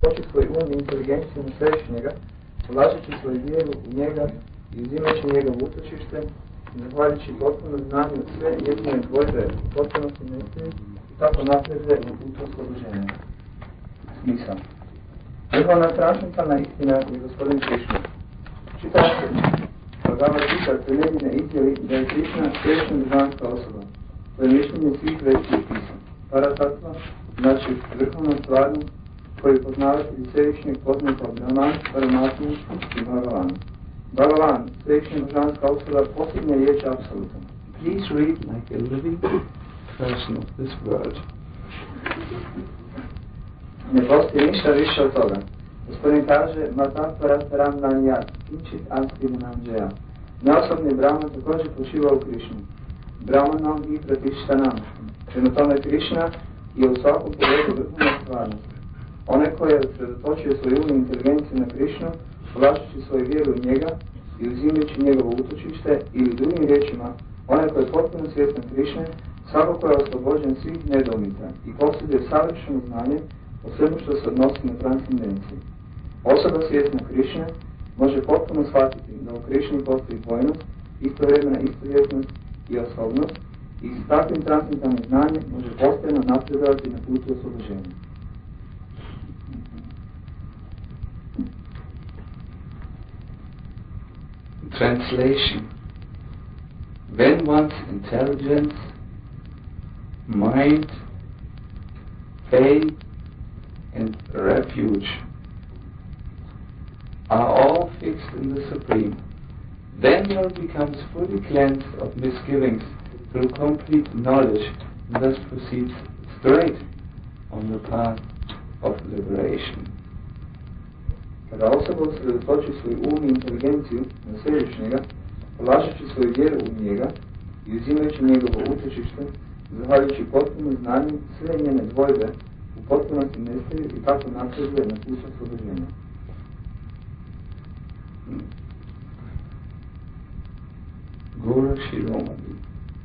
Hoći svoj um i inteligenciju na svevišnjega, ulažeći svoju vjeru u njega i uzimajući njegovo utočište, zahvaljujući potpuno znanju sve njegove dvojbe u potpunosti nestaju i tako napreduje u putu oslobođenja. Smisao. Vrhovna transcendentalna istina je gospodin Krišna. Čitač Bhagavad Gita Trivedine izjavi da je Krišna svevišnja državska osoba. To je mišljenje svih vedskih pisama. Paratatva znači vrhovnom stvaru koju poznavatelji svevišnjeg poznaju kao Brahman, Paramatmu i Bhagavan. Bhagavan, svevišnja državska osoba, posljednja riječ apsoluta. Please read like a living person of this world. Ne postoji ništa više od toga. Gospodin kaže, Matapara Taram Nanjat, Kinčit Asti Nanđeja. Neosobni Brahman također počiva u Krišnu. Brahmanom i Pratištanam. Prema tome Krišna je u svakom pogledu vrhovna stvarnost. Onaj koji je usredotočio svoju umnu inteligenciju na Krišnu, ulažući svoju vjeru u njega i uzimajući njegovo utočište, ili drugim riječima, onaj koji je potpuno svjestan Krišne, svakako je oslobođen svih nedoumica i posjeduje savršeno znanje o svemu što se odnosi na transcendenciju. Osoba svjesna Krišne može potpuno shvatiti da u Krišni postoji dvojnost, istovremena istovjetnost i osobnost i s takvim transcendentalnim znanjem može postajno napredovati na putu oslobođenja. Translation. When one's intelligence, mind, faith, and refuge are all fixed in the Supreme, then one becomes fully cleansed of misgivings through complete knowledge and thus proceeds straight on the path of liberation. Kada osoba usredotoči svoj um i inteligenciju na svevišnjega, polažući svoju vjeru u njega i uzimajući njegovo utočište, zahvaljujući potpuno znanju, sve njene dvojbe u potpunosti nestaju i tako napreduje na putu oslobođenja. Guru Shiromani,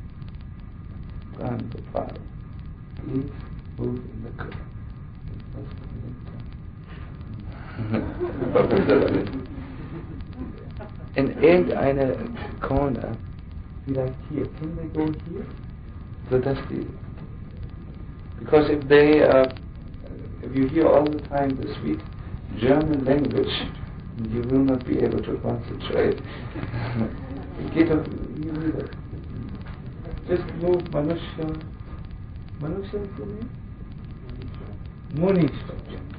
Prabhupada, please move in the car. In irgendeine corner, like here, can they go here? So that's the, because if you hear all the time the sweet German language, you will not be able to concentrate. Get up, you read it. Just move Manusha for me? Monisha.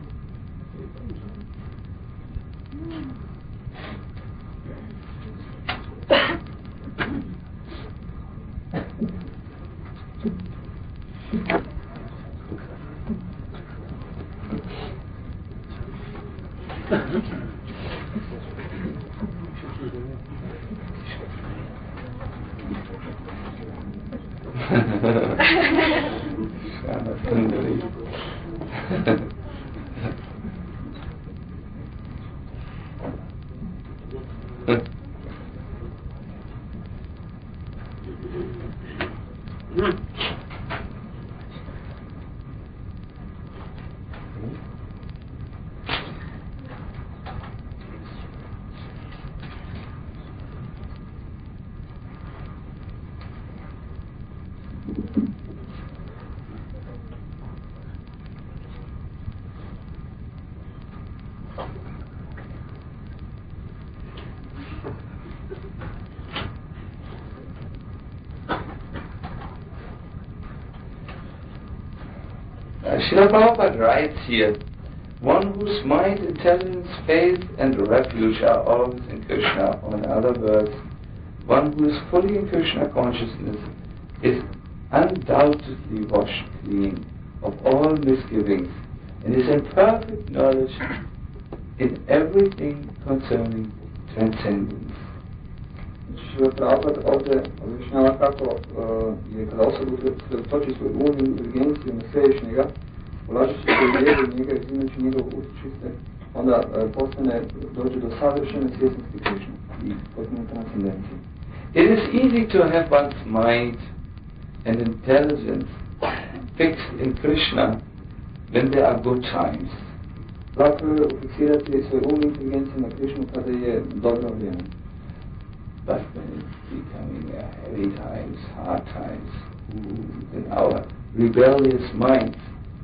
Srila Prabhupada writes here, one whose mind, intelligence, faith and refuge are always in Krishna, or in other words, one who is fully in Krishna consciousness is undoubtedly washed clean of all misgivings and is in perfect knowledge in everything concerning transcendence. Srila Prabhupada ovdje objašnjava kako je kada osoba usredotoči svoju um i inteligenciju na svevišnjega, ulažući svoju vjeru u njega i uzimajući njegovo utočište, onda dođe do savršene svjesnosti Krišne i potpune transcendencije. It is easy to have one's mind and intelligence fixed in Krishna when there are good times. Lako je fiksirati svoj um inteligenciju na Krishnu kada je dobro vrijeme. But when it's becoming heavy times, hard times, then our rebellious minds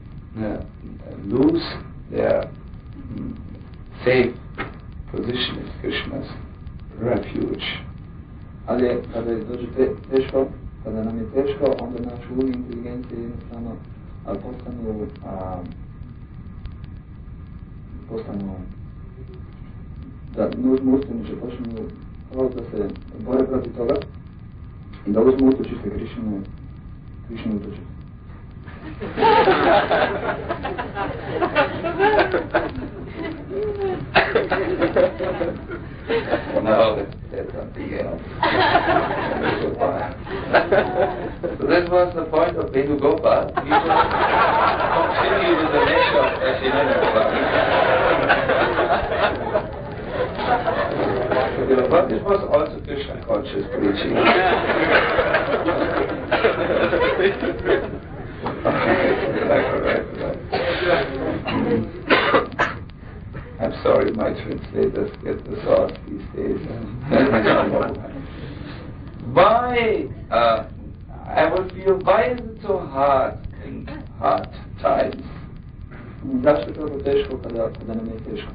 lose their safe position as Krishna's refuge. Ali kada dođe teško, kada nam je teško, onda naš um i inteligencija jednostavno postanu da uzmu uspjeniče, počnu da se bore protiv toga i da uzmu utočište Krišne utočište. No, that's something else. So this was the point of Venugopal. We will continue with the lecture of Venugopal. But it was also Krishna conscious preaching. Right. I'm sorry, my translators get the sauce these days. Why, I would feel, why is it so hard in hard times? Zašto je tako teško kada nam je teško?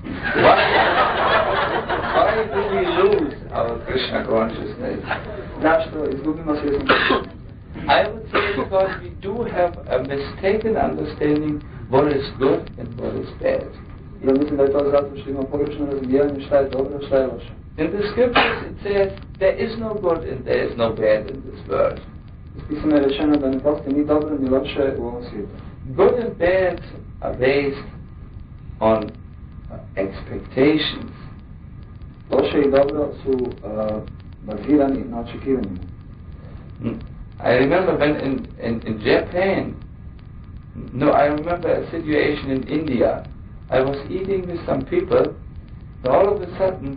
Why do we lose our Krishna consciousness? Zašto izgubimo svjesnost? I would say because we do have a mistaken understanding what is good and what is bad. Ja mislim da je to zato što ima pogrešno razumijevanje šta je dobro, šta je loše. In the scriptures it says there is no good and there is no bad in this world. Ispisano je rečeno da ne postoji ni dobro ni loše u ovom svijetu. Good and bad are based on expectations. Loše i dobro su bazirani na očekivanjima. I remember when in Japan, I remember a situation in India. I was eating with some people, and all of a sudden,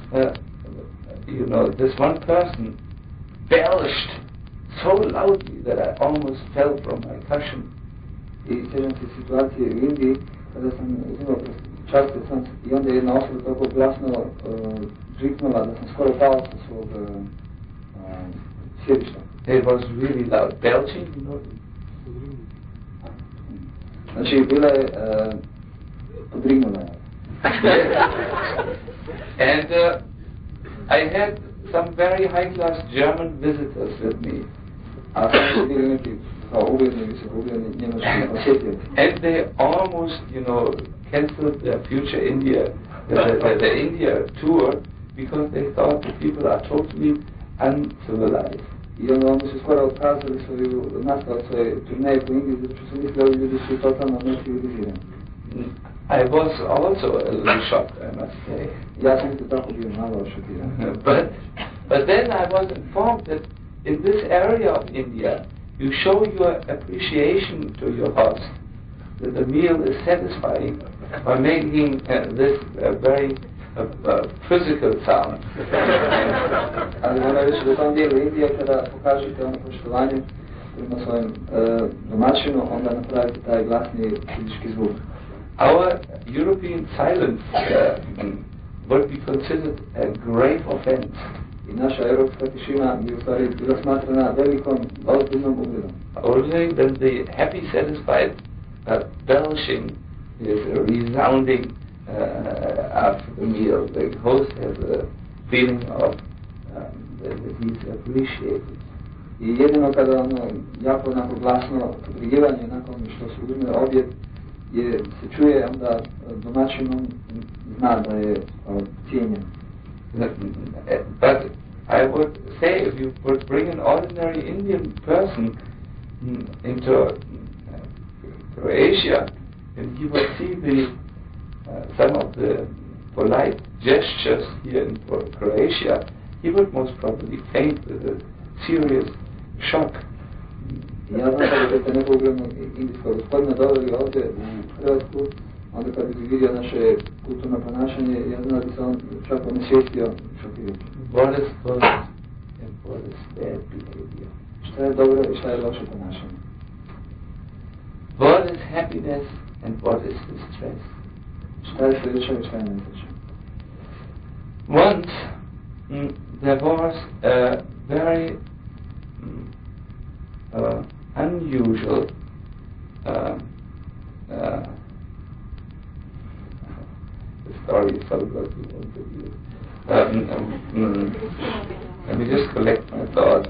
this one person belched so loudly that I almost fell from my cushion. I sjećam se situacije u Indiji, kada sam uzimao častio sam i onda jedna osoba toliko glasno žiknula da sam skoro pao sa svog sjedišta. It was really loud. Belching, Znači, bila je podrignula. And I had some very high-class German visitors with me. A sam bili neki kao ugledni, visoko ugledni njemački posjetioci. And they almost, cancelled their future India, the India tour, because they thought the people are totally uncivilized. I onda su skoro otkazali nastavak svoje turneje po Indiji, zato što su mislili da ljudi su totalno necivilizirani. I was also a little shocked, I must say. Ja sam isto tako bio malo šokiran. But then I was informed that in this area of India, you show your appreciation to your host, that the meal is satisfying by making this very physical sound. Ali moram reći da u tom dijelu Indije kada pokažete ono poštovanje prema svojim domaćinu, onda napravite taj glasni fizički zvuk. Our European silence would be considered a grave offense. I naša europska tišina bi u stvari bila smatrana velikom, ozbiljnom uvredom. Only when the happy, satisfied belching is resounding after the meal, the host has a feeling of that he's appreciated. I jedino kada jako onako glasno podrigivanje nakon što se uzme objed se čuje, onda domaćinom zna da je cijenjen. But I would say if you would bring an ordinary Indian person into Croatia, and he would see some of the polite gestures here in Croatia, he would most probably faint with a serious shock. Ja znam kada biste nekog uglednog indijskog gospodina doveli ovdje u Hrvatsku, onda kad bi vidio naše kulturno ponašanje, ja znam da bi se on čak onesvijestio šokirati. What is good and what is bad behavior? Šta je dobro i šta je loše ponašanje? What is happiness and what is distress? Šta je sreća i šta je nesreća? Once there was a very unusual the story is so good you won't believe it. Let me just collect my thoughts.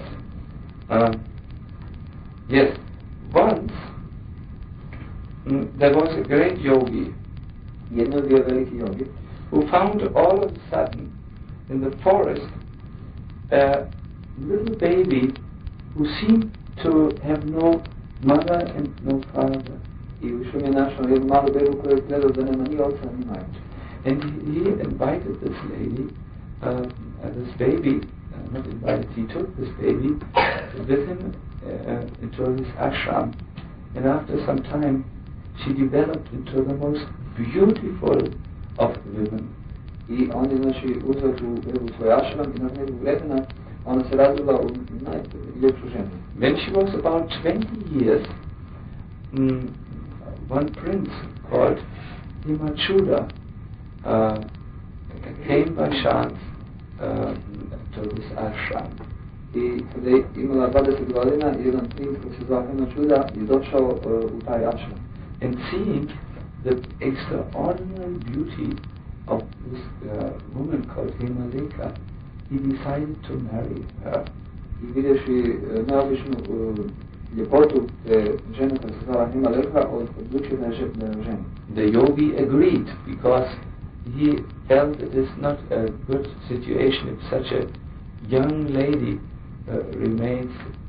Yes, once there was a great yogi who found all of a sudden in the forest a little baby who seemed to have no mother and no father. And he invited this lady, this baby, not invited, he took this baby with him into his ashram. And after some time, she developed into the most beautiful of women. I on je znači uzeo tu bebu svoj ashram I nakon nekog vremena ona se razvila u najljepšu ženu. When she was about 20 years, one prince called Himachuda came by chance to this ashram. I kada je imala 20 godina, jedan princ koji se zvao Himachuda je došao u taj ashram. And seeing the extraordinary beauty of this woman called Himaleka, he decided to marry her. I vidjevši neobičnu ljepotu te žene koja se zvala Himaleka, odlučio da je ženi. The yogi agreed because he felt it is not a good situation if such a young lady remains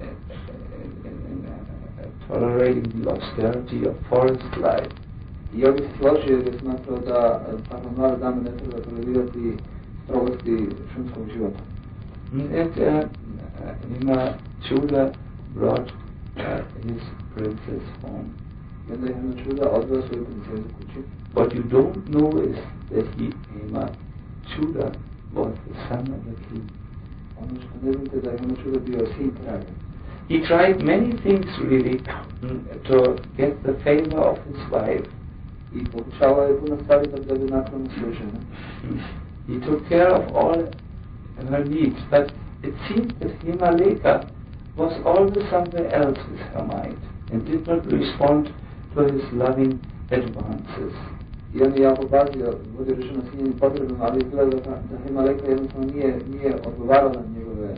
tolerating the austerity of forest life. I yogi se složio jer je smatrao da tako mlada dama ne treba tolerirati strogosti šumskog života. And Himachuda brought his princess home. And Himachuda odveo svoju princezu kući. What you don't know is that Himachuda was the son of the king. Ono što ne znate da je Himachuda bio sin kralja. He tried many things really to get the favor of his wife. I pokušavao je puno stvari da bi naklonio svoju ženu. He took care of all her needs, but it seemed that Himaleka was always somewhere else with her mind and did not respond to his loving advances. I on je jako pazio, vodio računa s njenim potrebama, ali izgleda da Himaleka jednostavno nije odgovarala na njegove.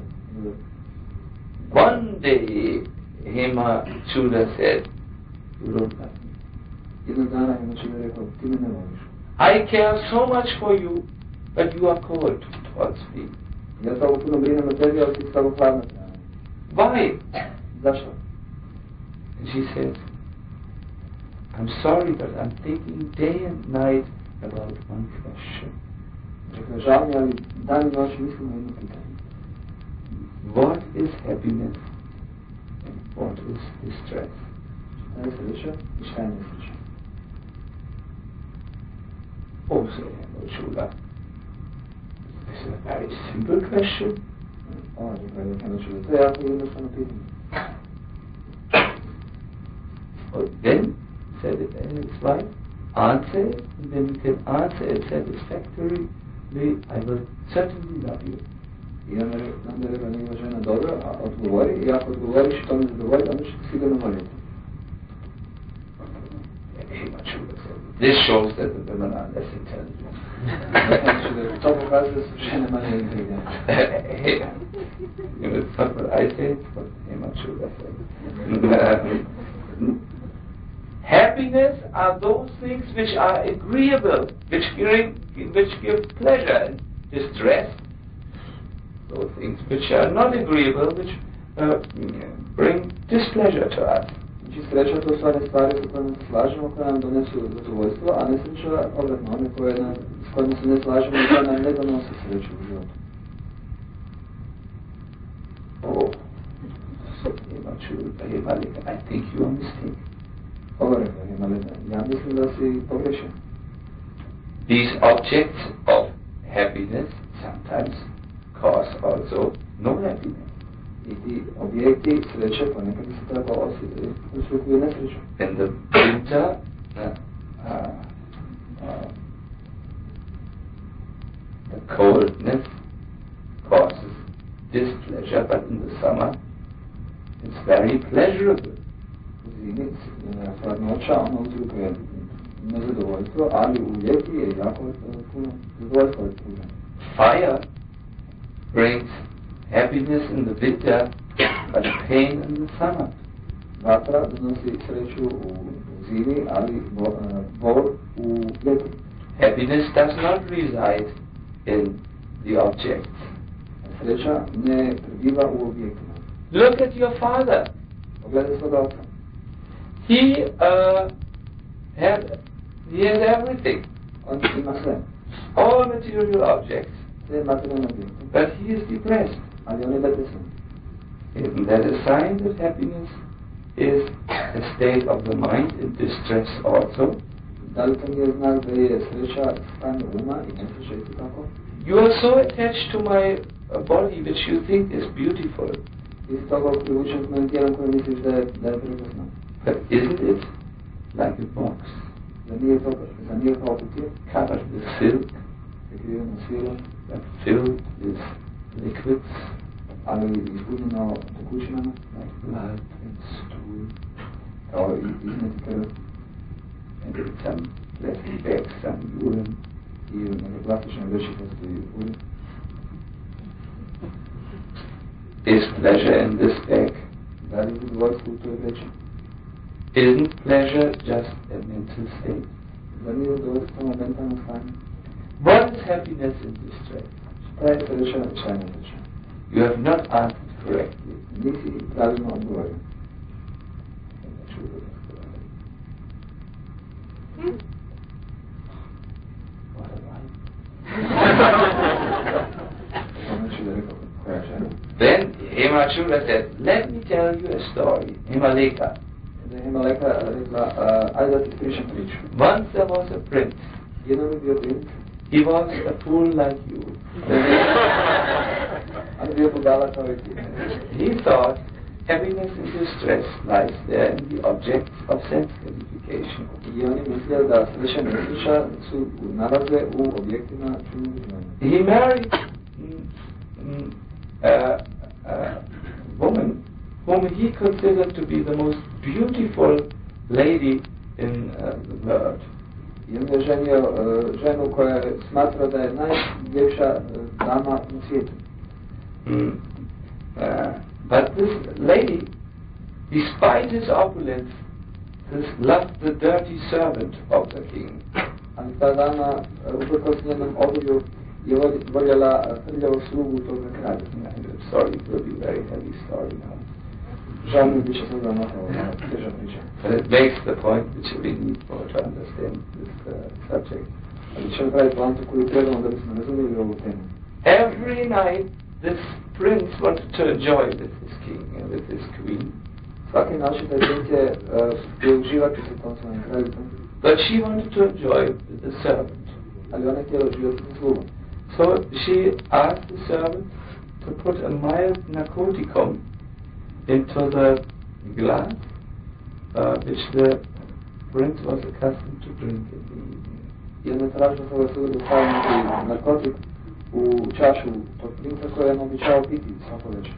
One day Himachuda said, "You don't love me." Jednog dana Himachuda rekao, ti me ne voliš. I care so much for you, but you are cold towards me. Ja se ovo puno brinem o tebi, ali ti si tako hladna prema meni. Why? Zašto? And she said, I'm sorry, but I'm thinking day and night about one question. Rekao, žao mi, ali dan I noć mislim na jedno pitanje. What is happiness and what is distress? Šta je sreća I šta je nesreća? Oh, said Himachuda, this is a very simple question. Oh, rekao je Himachuda, to je jako jednostavno pitanje. Then, said his wife, answer it, and then you can answer it satisfactorily, I will certainly love you. I onda je rekla njegova žena, dobro, a odgovori, I ako odgovoriš to me zadovolji, onda ću ti sigurno voljeti. This shows that the women are less intelligent. To pokazuje da su žene manje inteligentne. It's not what I say, it's what Himachuda said. Happiness are those things which are agreeable, which give pleasure, and distress, those things which are not agreeable, which bring displeasure to us. Znači sreća to su one stvari s kojima se slažemo, koje nam donesu zadovoljstvo, a nesreća obratno, one s kojima se ne slažemo I koje nam ne donose sreću u životu. Oh, Himaleka, I think you are mistaken. Ovo rekao Himaleka, ja mislim da si pogrešen. These objects of happiness sometimes cause also no happiness. I ti objekti sreće ponekad se tako uslukuju nesreću. And the printer displeasure, but in the summer it's very pleasurable. Zimi hladnoća, ono uzrokuje nezadovoljstvo, ali u ljeti je jako puno zadovoljstva ispunjeno. Fire brings happiness in the winter, but pain in the summer. Vatra donosi sreću u zimi, ali bol u ljeti. Happiness does not reside in the objects. Sreća ne prebiva u objektima. Look at your father. Pogledaj svoga oca. He has everything. On ima sve. All material objects. Sve materijalne objekte. But he is depressed. Ali on je depresan. Isn't that a sign that happiness is a state of the mind in distress also? Da li to nije znak da je sreća stanje uma i nesreća isto tako? You are so attached to my body which you think is beautiful. Ti si toga privučen s mojim tijelom koje misliš da je prekrasno. But isn't it like a box? Da nije kao kutija? Covered with silk. Prekriveno svilom. But filled with liquids. Ali ispunjeno tekućinama. Like blood and stool. Kao izneti krv. And in some plastic bags, some urine. I u neke plastične vreće postoji urin. Is pleasure in this bag? Da li je zadovoljstvo u toj vreći? Isn't pleasure just a mental state? Da nije zadovoljstvo samo mentalno stanje? What is happiness in distress? Šta je sreća, šta je nesreća? You have not answered correctly. Nisi pravilno odgovorio. What am I? Then Hemachula said, let me tell you a story. Himaleka. Himaleka rekla, ajde da ti pričam priču. Once there was a prince. Jedan je bio princ. He was a fool like you. On bio budala kao i ti. He thought happiness and distress lies there in the objects of sense gratification. I on je mislio da sreća i nesreća su nalaze u objektima čunog uživanja. He married a woman whom he considered to be the most beautiful lady in the world. I on je ženio ženu koja je smatrao da je najljepša dama na svijetu. But this lady, despite his opulence, loved the dirty servant of the king. Ali ta dama, uprkos njenom obilju, je voljela prljavog slugu toga kralja. I'm sorry, it will be a very heavy story now. Žal mi biće sada malo teža priča. But it makes the point which we need for to understand this subject. Ali će napraviti poantu koju trebamo da bismo razumjeli ovu temu. Every night this prince wanted to enjoy with his king and with his queen. Svaki način taj princ je htio uživati sa tom svojim kraljicom. But she wanted to enjoy with the servant. Ali ona je htjela uživati sa slugom. So she asked the servant to put a mild narcoticum into the glass which the prince was accustomed to drink in the evening. I onda je tražila svoga sluga da stavi neki narkotik u čašu tog princa koje je običao piti svako večer.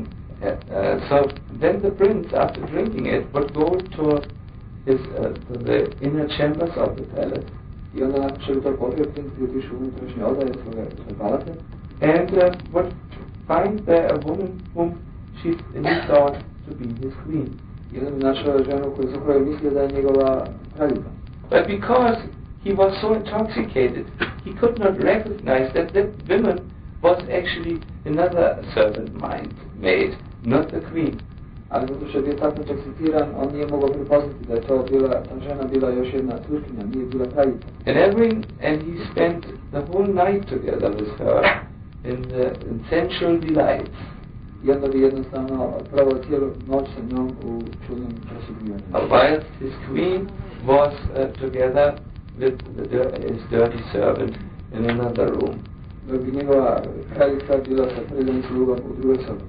So then the prince, after drinking it, would go to his to the inner chambers of the palace. I onda nakon što bi to popio, princ bi otišao u unutrašnje odaje svoje palate. And would find there a woman whom he thought to be his queen. I onda bi našao ženu za koju je mislio da je njegova kraljica. But because he was so intoxicated, he could not recognize that that woman was actually another servant maid, not the queen. Ali zato što je bio tako intoksiciran, on nije mogao prepoznati da je to bila, ta žena bila još jedna sluškinja, nije bila kraljica. And he spent the whole night together with her in sensual delights. I onda bi jednostavno provao cijelu noć sa njom u čudnom prosuđivanju. While his queen was together with his dirty servant in another room. Dok bi njegova kraljica bila sa prljanim slugom u drugoj sobi.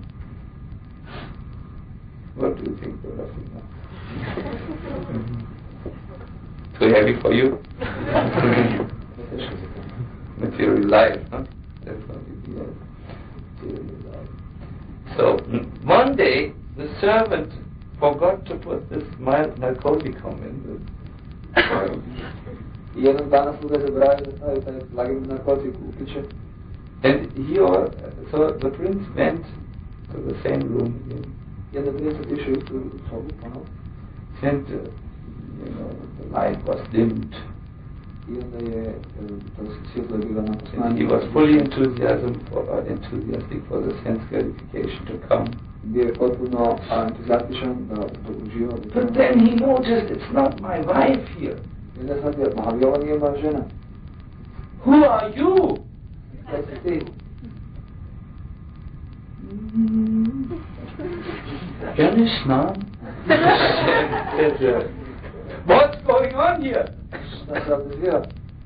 What do you think you're laughing now? Too heavy for you? Material life, huh? That's what it is. Material life. So one day the servant forgot to put this mild narcoticum in the oil. I jednog dana sluga zaboravio da stavi taj lagani narkotik u piće. And so the prince went to the same room again. I onda princ otišao u istu sobu ponovo. And the light was dimmed. I onda je to svjetlo bilo onako smanjeno. And he was fully enthusiastic for the sense gratification to come. Bio je potpuno entuzijastičan da uživa. But then he noticed it's not my wife here. I onda shvatio, ali ovo nije moja žena. Who are you? Ko si ti? Afghanistan? What's going on here? Šta se ovdje zbira?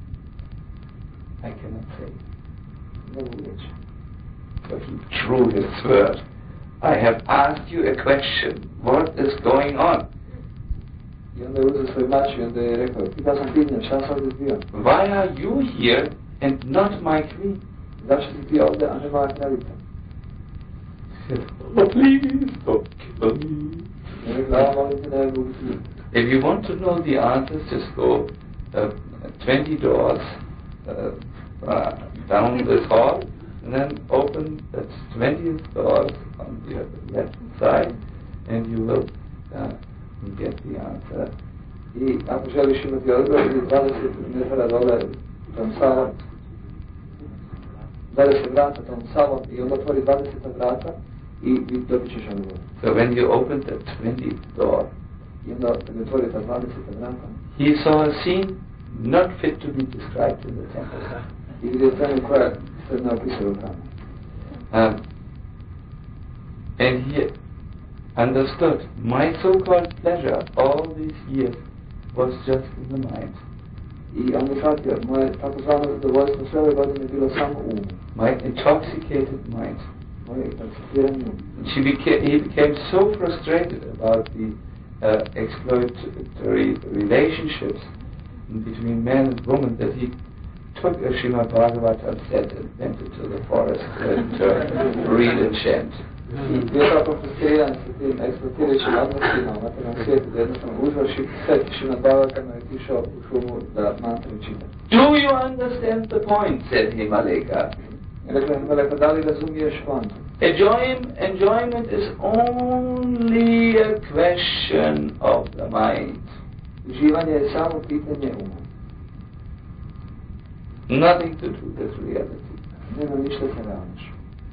I cannot say. Ne mogu reći. But he drew his sword. I have asked you a question. What is going on? I onda je uzeo svoj mač i onda je rekao, pitao sam pitanje, šta se ovdje zbira? Why are you here and not my queen? Zašto si ti ovdje, a ne moja kraljica? Oh, please don't kill me. I rekla, molim te da je Bog svi. If you want to know the answers, just go 20 doors down this hall, and then open that 20th door on the left side, and you will get the answer. I ako želiš imati odgovor, ili 20 metara dole tom salom, 20 vrata tom salom i onda otvori 20 vrata i dobit ćeš odgovor. So when you open that 20th door, I onda kad otvori ta 20 vrata, he saw a scene not fit to be described in the temple. I vidio scenu koja se ne opisuje u hramu. And he understood my so-called pleasure all these years was just in the mind. I on je shvatio, moje takozvano zadovoljstvo sve ove godine je bilo samo um. My intoxicated mind. Moj intoxicirani um. He became so frustrated about the exploitatory relationships between man and woman that he took a Srimad Bhagavatam set and went into the forest to read and chant. I bio tako frustriran sa tim eksploatirajućim odnosima u materijalnom svijetu da jednostavno uzeo set Srimad Bhagavatama i otišao u šumu da mantra čita. Do you understand the point? Said Himaleka. Rekla je Himaleka, da li razumiješ poantu? Enjoyment is only a question of the mind. Uživanje je samo pitanje uma. Nothing to do with reality. Nema ništa sa realnošću.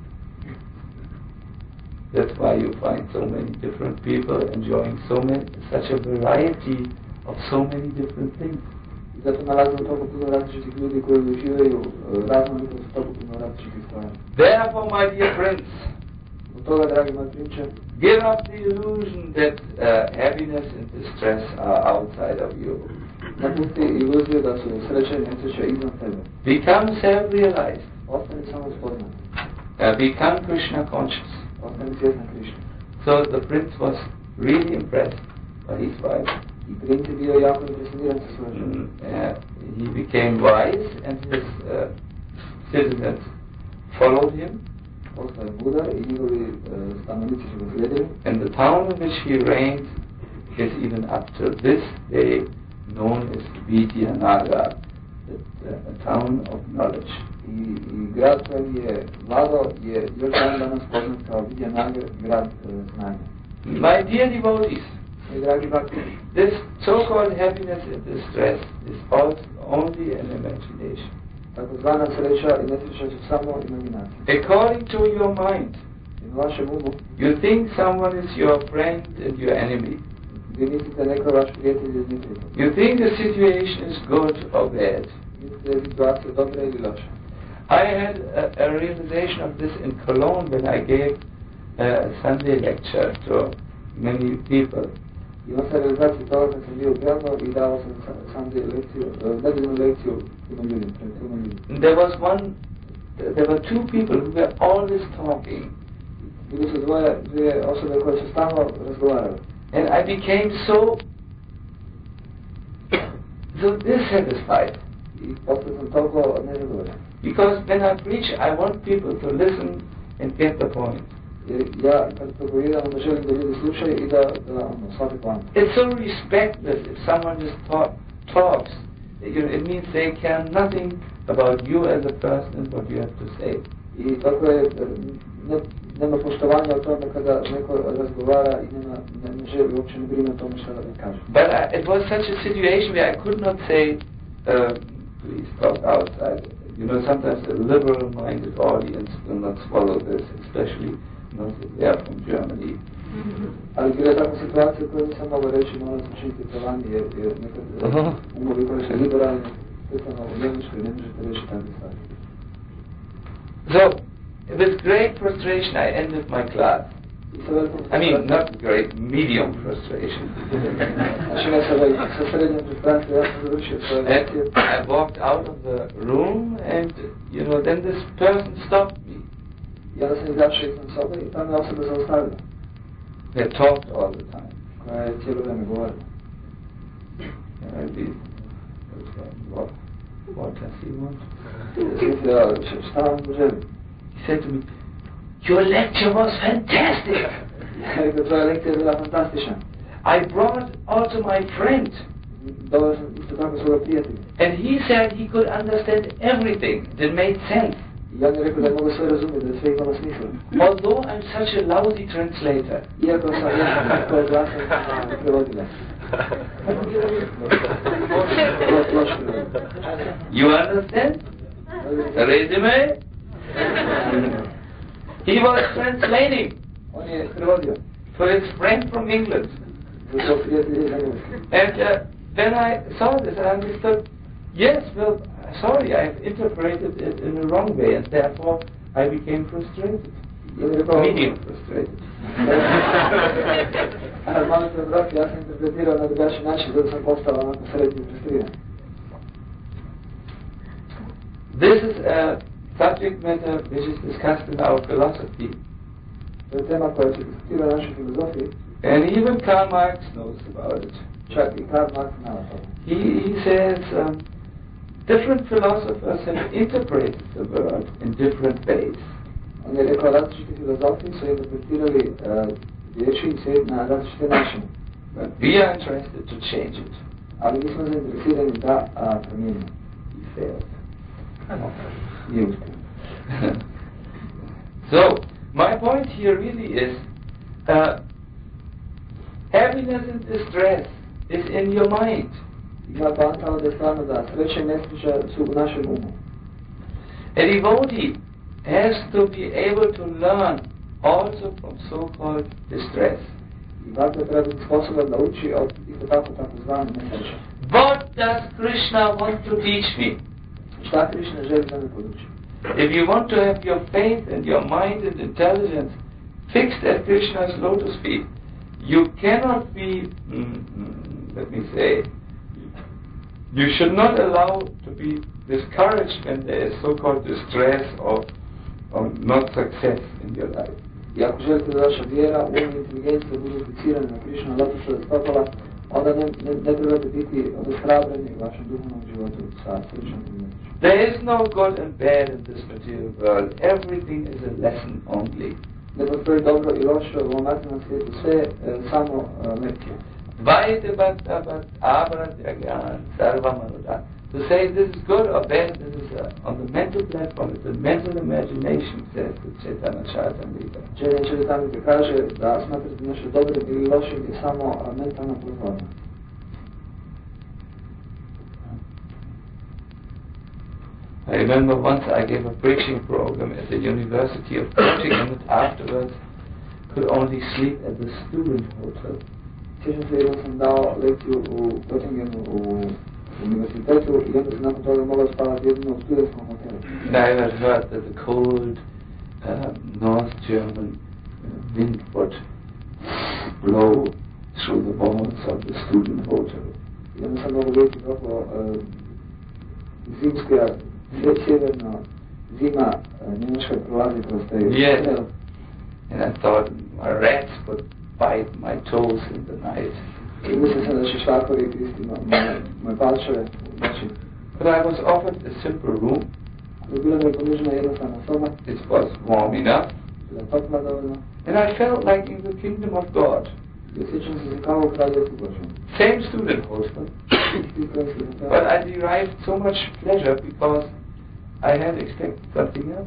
That's why you find so many different people enjoying such a variety of so many different things. I zato nalazimo toliko puno različitih ljudi koji uživaju raznolikost toliko puno različitih stvari. Therefore, my dear prince, Od toga, dragi moj prinče, give up the illusion that happiness and distress are outside of you. napusti iluziju da su sreća i nesreća izvan tebe. Become self-realized. Ostani samo spoznat. Become Krishna conscious. Ostani svjesna Krišna. So the prince was really impressed by his wife. I princ je bio jako impresioniran sa svojom ženom. He became wise and his citizens followed him. Postao je mudar i njegovi stanovnici su ga slijedili. And the town in which he reigned is even up to this day known as Vidyanagar, the town of knowledge. I grad koji je vladao je još dan danas poznat kao Vidyanagar, grad znanja. My dear devotees, I dragi bhakti, this so-called happiness and distress is only an imagination. takozvana sreća i nesreća su samo imaginacija. According to your mind, I na vašem umu, you think someone is your friend and your enemy. vi mislite neko je vaš prijatelj ili neprijatelj. You think the situation is good or bad. Mislite da je situacija dobra ili loša. I had a realization of this in Cologne when I gave a Sunday lecture to many people. Imao sam realizaciju toga kad sam bio u Brno i dao sam Sunday lekciju, nedeljnu lekciju puno ljudima, pred puno ljudima. There were two people who were always talking. Bili su dvije osobe koje su stalno razgovarale. And I became so dissatisfied. I postao sam toliko nezadovoljan. Because when I preach, I want people to listen and get the point. Ja, kad propovedam, da želim da ljudi slušaju I da shvate poantu. It's so respectless if someone just talks. It means they care nothing about you as a person and what you have to say. I tako je, nema poštovanja o tome kada neko razgovara I ne želi uopće ne brine o tome što da kaže. But it was such a situation where I could not say, please talk outside. Sometimes a liberal-minded audience will not swallow this, especially not if they are from Germany. Ali bila je takva situacija koju nisam mogao reći, moram se učiniti to vani, jer nekad umovi koji su liberalni, specijalno u Njemačkoj ne možete reći takve stvari. So, with great frustration I ended my class. I mean, not great, medium frustration. And I walked out of the room and, then this person stopped me. They talked all the time. What does he want? He said to me, your lecture was fantastic. I brought also my friend. And he said he could understand everything. It made sense. Although I'm such a lousy translator. You understand? Resume? He was translating for his friend from England. And then I saw this and I understood, yes, well, sorry, I've interpreted it in the wrong way and therefore I became frustrated. Medium frustrated. This is a subject matter which is discussed in our philosophy. And even Karl Marx knows about it. He says different philosophers have interpreted the world in different ways. But we are interested to change it. He failed. So, my point here really is happiness and distress is in your mind. A devotee has to be able to learn also from so-called distress. What does Krishna want to teach me? If you want to have your faith and your mind and intelligence fixed at Krishna's lotus feet, you cannot be, you should not allow to be discouraged when there is so-called distress or not success in your life. I ako želite da vaša vjera, um I inteligencija budu fixirani na Krishna lotusova stopala, onda ne trebate biti obeshrabreni u vašem duhovnom životu sa sličnom primjeću. There is no good and bad in this material world. Everything is a lesson only. Ne postoji dobro I loše u ovom materijalnom svijetu, sve samo lekcije. Vaite bhaktavat abharadyagan sarvamanuda. To say this is good or bad, this is on the mental platform, it's a mental imagination, says the Chaitanya Charitamrita. Charitamrita kaže da smatrate nešto dobrim ili lošim je samo mentalna platforma. I remember once I gave a preaching program at the University of Preaching and afterwards could only sleep at the student hotel. Sjećam se jednom sam dao lekciju u Göttingenu u univerzitetu I onda sam nakon toga mogao spavati jedino u studentskom hotelu. And I had heard that the cold North German wind would blow through the walls of the student hotel. I onda sam mogao vidjeti kako zimska, sjeverna zima Njemačka prolazi kroz taj hotel. And I thought my rats would bite my toes in the night. I mislim sam da će švakovi kristi moje palčeve u noći. But I was offered a simple room. Bila mi je ponuđena jednostavna soba. It was warm enough. Bila topla dovoljno. And I felt like in the kingdom of God. Same student hostel. But I derived so much pleasure because I had expected something else.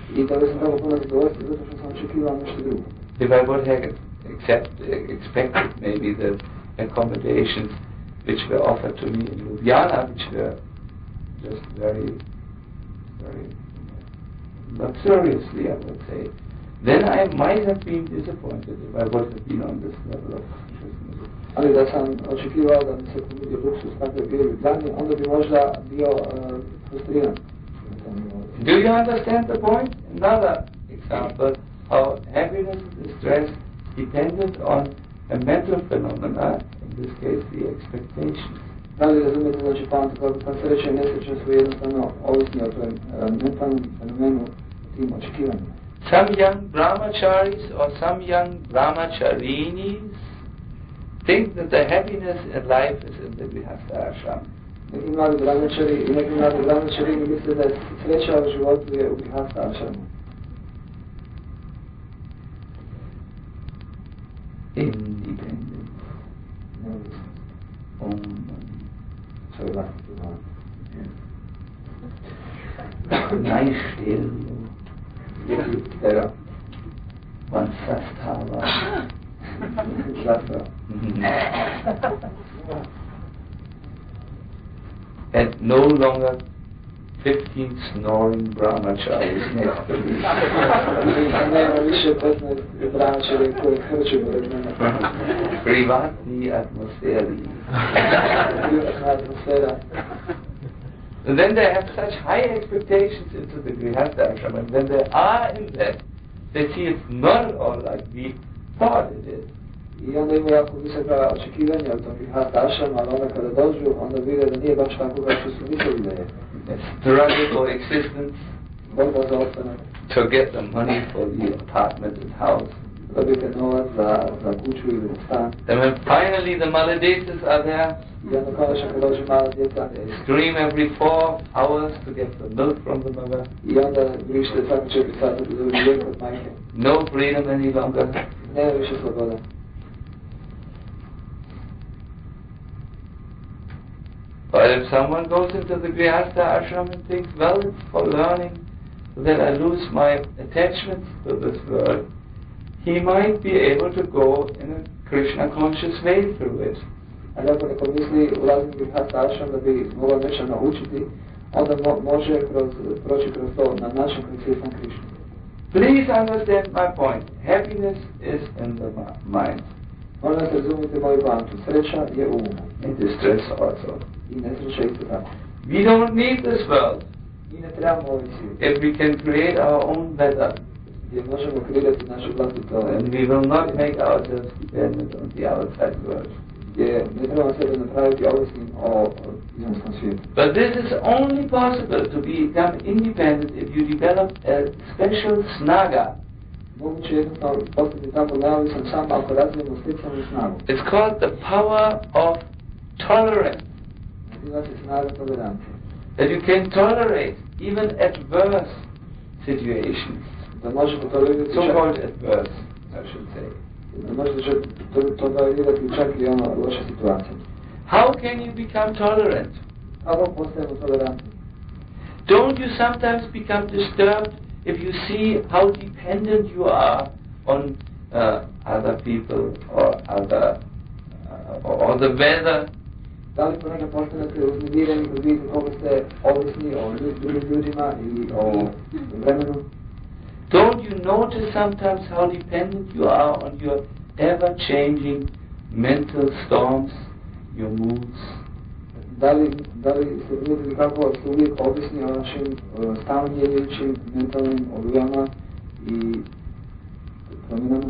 If I would have expected maybe the accommodations which were offered to me in Ljubljana, which were just very, very luxuriously, I would say, then I might have been disappointed if I would have been on this level of consciousness. Ali da sam očekivao da mi se ponudio luksus kakve bio u Ljubljani, onda bi možda bio frustriran. Do you understand the point? Another example how happiness and distress depended on a mental phenomena, in this case the expectations. Da li razumete, znači kako sreća i nesreća su jednostavno ovisni o tom mentalnom fenomenu, tim očekivanjima. Some young brahmacharis or some young brahmacharinis think that the happiness in life is in the grihastha ashram. Neki mladi brahmachari i neki mladi brahmacharini misle da sreća u životu je u grihastha ashramu. Independent. Najštelju. Vansastava. And no longer 15 snoring brahmacharis next to me. Privatni atmosferi. And then they have such high expectations into the grihastha ashram, and when they are in that, they see it's not at all like we thought it is. I onda imaju jako visoka očekivanja od tog grihastha ashrama, ali onda kada dođu, onda vide da nije baš tako kao što su mislili da je. Struggle for existence, borba za ostanak, to get the money for the apartment and house. Dobijete novac za kuću ili stan. And when finally the Maladesis are there, I onda konačno kad dođe mala djeca, they scream every 4 hours to get the milk from the mother. I onda vrište svaki 4 sata da dobiju lijek od majke. No freedom any longer. Nema više sloboda. But if someone goes into the grihastha ashram and thinks, well, it's for learning, so that I lose my attachment to this world, he might be able to go in a Krishna conscious way through it. A neko misli ulazim u grihastha ashram da bi mogao nešto naučiti, onda može proći kroz to na način koji svjestan Krishna. Please understand my point. Happiness is in the mind. Molim da razumite moju poantu. Sreća je u umu. And distress also. I nesreća isto tako. We don't need this world. Mi ne trebamo ovaj svijet. If we can create our own weather, gdje možemo kreirati naše vlastito, and we will not make ourselves dependent on the outside world. Gdje ne trebamo sebe napraviti ovisnim o izvanskom svijetu. But this is only possible to become independent if you develop a special snaga. Moguće jednostavno postati tako neovisan samo ako razvijemo specijalnu snagu. It's called the power of tolerance. Naziva se snaga tolerancije. That you can tolerate even adverse situations. Da možemo tolerirati so-called adverse, I should say. Da možete tolerirati čak i ono loše situacije. How can you become tolerant? Kako postajemo tolerantni? Don't you sometimes become disturbed if you see how dependent you are on other people or or the weather? Da li ponekad postanete uznemireni kad vidite koliko ste ovisni o drugim ljudima i o vremenu? Don't you notice sometimes how dependent you are on your ever-changing mental storms, your moods? Da li ste vidjeli kako ste uvijek ovisni o našim stalno mijenjajućim mentalnim olujama i promjenama?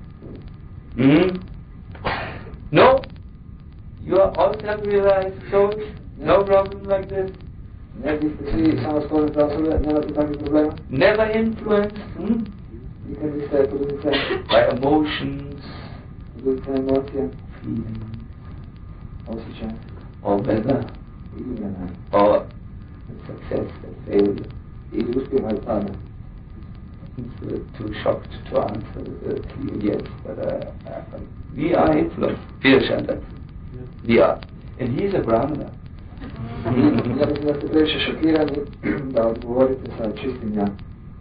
No, you are all self-realized souls, no problem like this. Ne biste svi samo stvoriti za sebe, nemate takvih problema? Never influenced Nikad niste poduzicani by emotions, poduzicani emocija, feelings, osjećaja, or weather, ili vremena, or success and failure. ili uspjeha i pada. It's too shocked to answer yes, but we are influenced. We are. And he is a Brahmana. Ja mislim da ste previše šokirani da odgovorite sa čistim ja.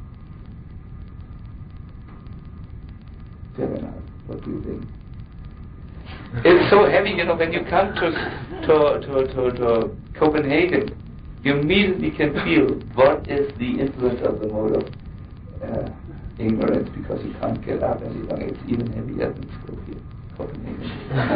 What do you think? It's so heavy, you know, when you come to Copenhagen, you immediately can feel what is the influence of the mode of ignorance, because you can't get up any longer. It's even heavier than Skopje, Copenhagen.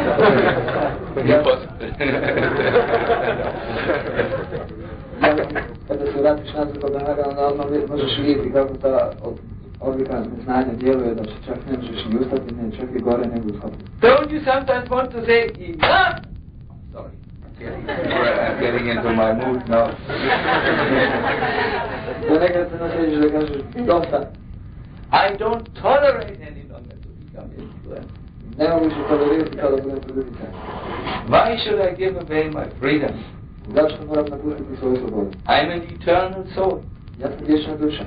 Kada se vratiš nazad kod Haga, onda odmah možeš vidjeti kako ta odlika neznanja djeluje, da se čak ne možeš ni ustati, ne čak i gore nego u Skopju. Don't you sometimes want to say, enough? Sorry, I'm getting into my mood now. Da nekad se nasjeđeš da kažeš, dosta. I don't tolerate any longer to become influenced. Ne mogu više tolerirati kao da budem pod utjecajem. Why should I give away my freedom? Zašto moram napustiti svoju slobodu? I'm an eternal soul. Ja sam vječna duša.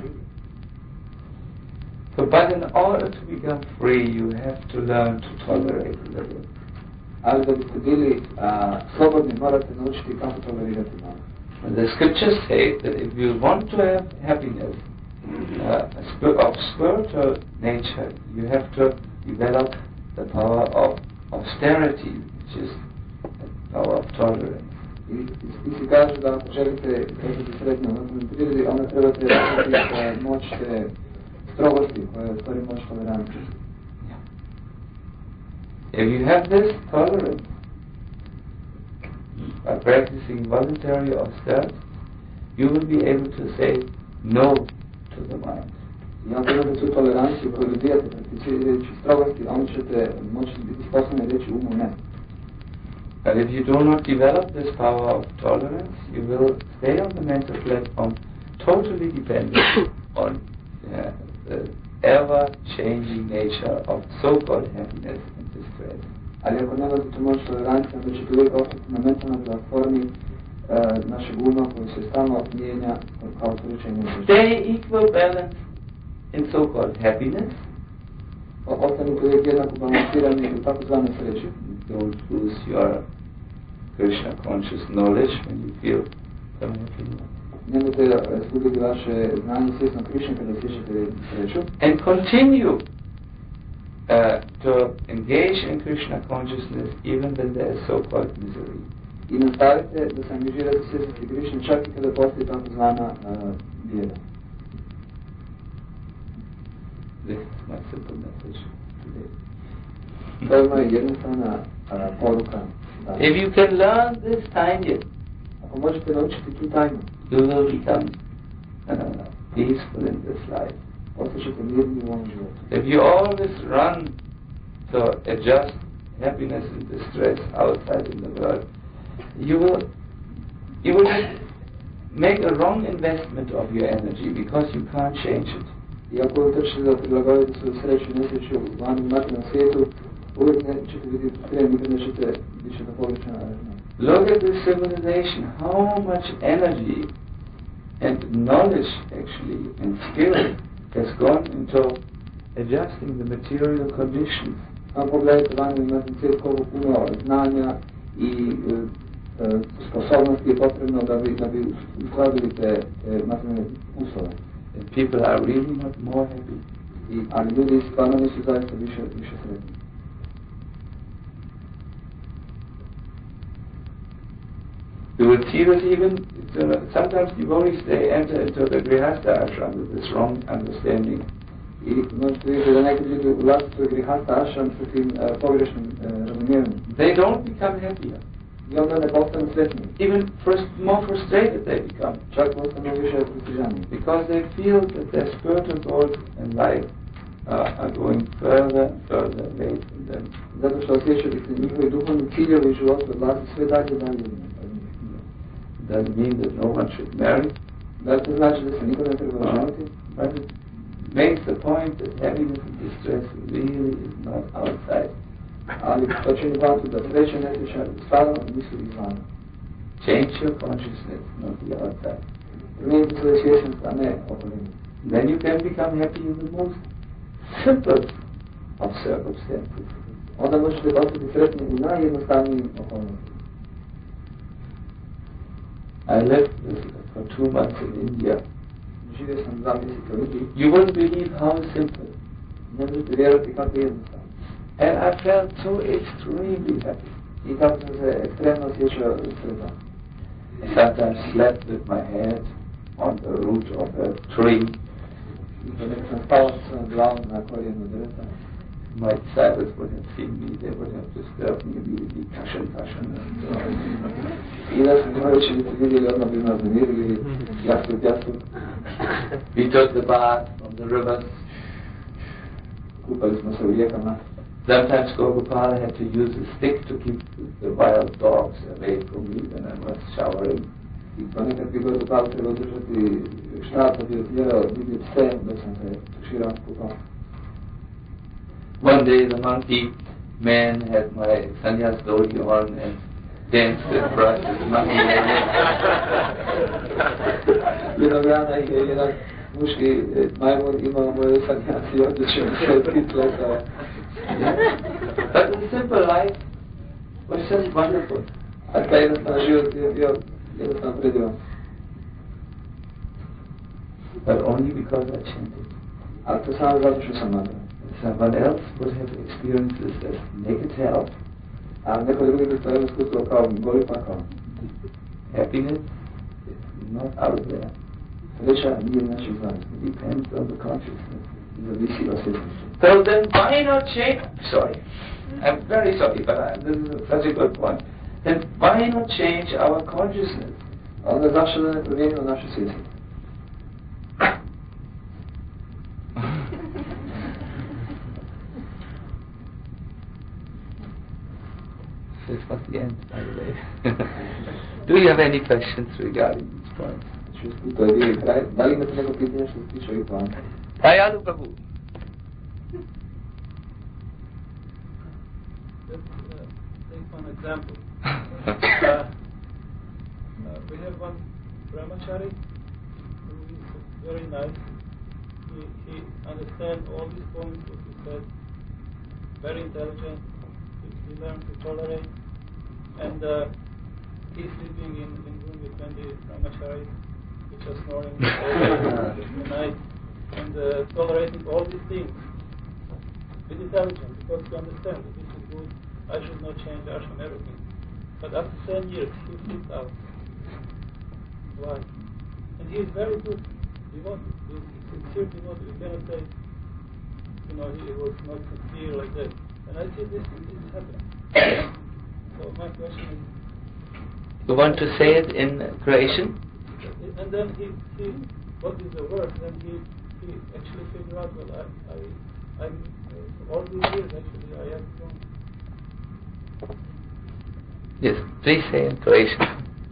But in order to become free, you have to learn to tolerate a little. Ali da biste bili slobodni, morate naučiti kako tolerirati malo. The scriptures say that if you want to have happiness of spiritual nature, you have to develop the power of austerity, which is the power of tolerance. I si kaže da ako želite postati sretni u notnom prirodi, onda trebate razviti moć strogosti, koja je u stvari moć tolerancije. If you have this tolerance, by practicing voluntary austerity, you will be able to say no to the mind. I onda imate tu toleranciju koju razvijate prakticirajući strogosti, onda ćete moći biti sposobni reći umu ne. But if you do not develop this power of tolerance, you will stay on the mental platform totally dependent on the ever-changing nature of so-called happiness and distress. Ali ako nemate tu moć tolerancije, onda ćete uvijek ostati na mentalnoj platformi našeg uma koji se stalno mijenja kao slučajno. Stay equivalent in so-called happiness. Ostanite uvijek jednako balansirani u takozvanoj sreći. Don't lose your Krishna conscious knowledge when you feel some happiness. Nemojte izgubiti vaše znanje svjesno Krishna kada osjećate sreću. And continue to engage in Krishna consciousness even when there is so-called misery. I nastavite da se angažirate svjesnosti Krishna čak i kada postoji takozvana bijeda. This is my simple message today. To je moja jednostavna poruka. If you can learn this tanya, ako možete naučiti tu tajnu, you will become peaceful in this life. Ostaćete mirni u ovom životu. If you always run to adjust happiness and distress outside in the world, you will make a wrong investment of your energy because you can't change it. I ako utrčite da prilagodite svoju sreću i nesreću vani u materijalnom svijetu, uvijek nećete biti spremni, nikad nećete više da povrćena razna. Look at this civilization, how much energy and knowledge actually and skill has gone into adjusting the material conditions. Pogledajte vani u materijalnom svijetu koliko puno znanja i sposobnosti je potrebno da bi uskladili te materijalne uslove. And people are really not more happy. Ali ljudi stvarno nisu zaista više sretni. You will see this even, sometimes devotees, they enter into the Grihastha ashram with this wrong understanding. I možete vidjeti da neki ljudi ulaze u Grihastha ashram sa tim pogrešnim razumijevanjem. They don't become happier. I onda ne postanu sretni. Even more frustrated they become. Čak postanu više frustriraniji. Because they feel that their spiritual goals in life are going further and further away from them. Zato što osjećaju da se njihovi duhovni ciljevi u životu odlaze sve dalje od njih. Doesn't mean that no one should marry. Da to znači da se niko ne treba ženiti. But it makes the point that happiness and distress really is not outside. Ali to čini vantu da sreća i nesreća stvarno nisu izvana. Change your consciousness, not the outside. Promijenite svoju svjesnost, a ne okolinu. Then you can become happy in the most simple of circumstances. Onda možete postati sretni u najjednostavnijim okolnostima. I lived for 2 months in India. Živio sam 2 mjeseca u Indiji. You wouldn't believe how simple. Ne možete vjerovati kako je jednostavno. And I felt so extremely happy. I kako sam se ekstremno osjećao sretan. I sometimes slept with my head on the root of a tree. I to nek sam spao sa svojom glavom na korijenu drveta. My disciples would have seen me, they would have disturbed me immediately, caution. I da su moji učenici vidjeli, odmah bi me uznemirili, jastu. We took the bath from the rivers. Kupali smo se u rijekama. Sometimes Gopala had to use a stick to keep the wild dogs away from me when I was showering. I ponekad bi Gopala trebao držati štap, da bi otjerao divlje pse, dok sam se tuširao kupao. One day the monkey man had my sannyas dhoti on and danced and brushed his monkey hair. Jednog dana je jedan muški majmun imao moje sannyasi odjeću i sve plesao. But the simple life was just wonderful. A taj jednostavan život je bio jednostavno predivan. But only because I chanted. A to samo zato što sam madrao. Someone else would have experienced this as naked hell. A neko drugi bi to iskustvo kao goli pakao. Happiness is not out there. Sreća nije naših znanja. It depends on the consciousness. Zavisi od svjesnosti. So then why not change? Sorry. I'm very sorry, but this is such a good point. Then why not change our consciousness? A onda zašto da ne promijenimo našu svijest? This was the end, by the way. Do you have any questions regarding these points? To je bio kraj. Da li imate neko pitanje što se tiče ovih plana? Dayadu Prabhu. Let's take one example. We have one brahmachari who is very nice. He understands all these points that he said. Very intelligent. He learned to tolerate. And he's living in room with 20 brahmacharis, which are snoring all the night and tolerating all these things. With intelligence, because he understands that this is good. I should not change ashram, everything. But after 10 years, he flipped out. Why? And he is very good devotee. He is sincere devotee. You cannot say, he was not sincere like that. And I see this is happening. So my question is... You want to say it in Croatian? And then he what is the word? Then he actually figured out, well, I'm all these years actually I have grown. Yes, please say in Croatian.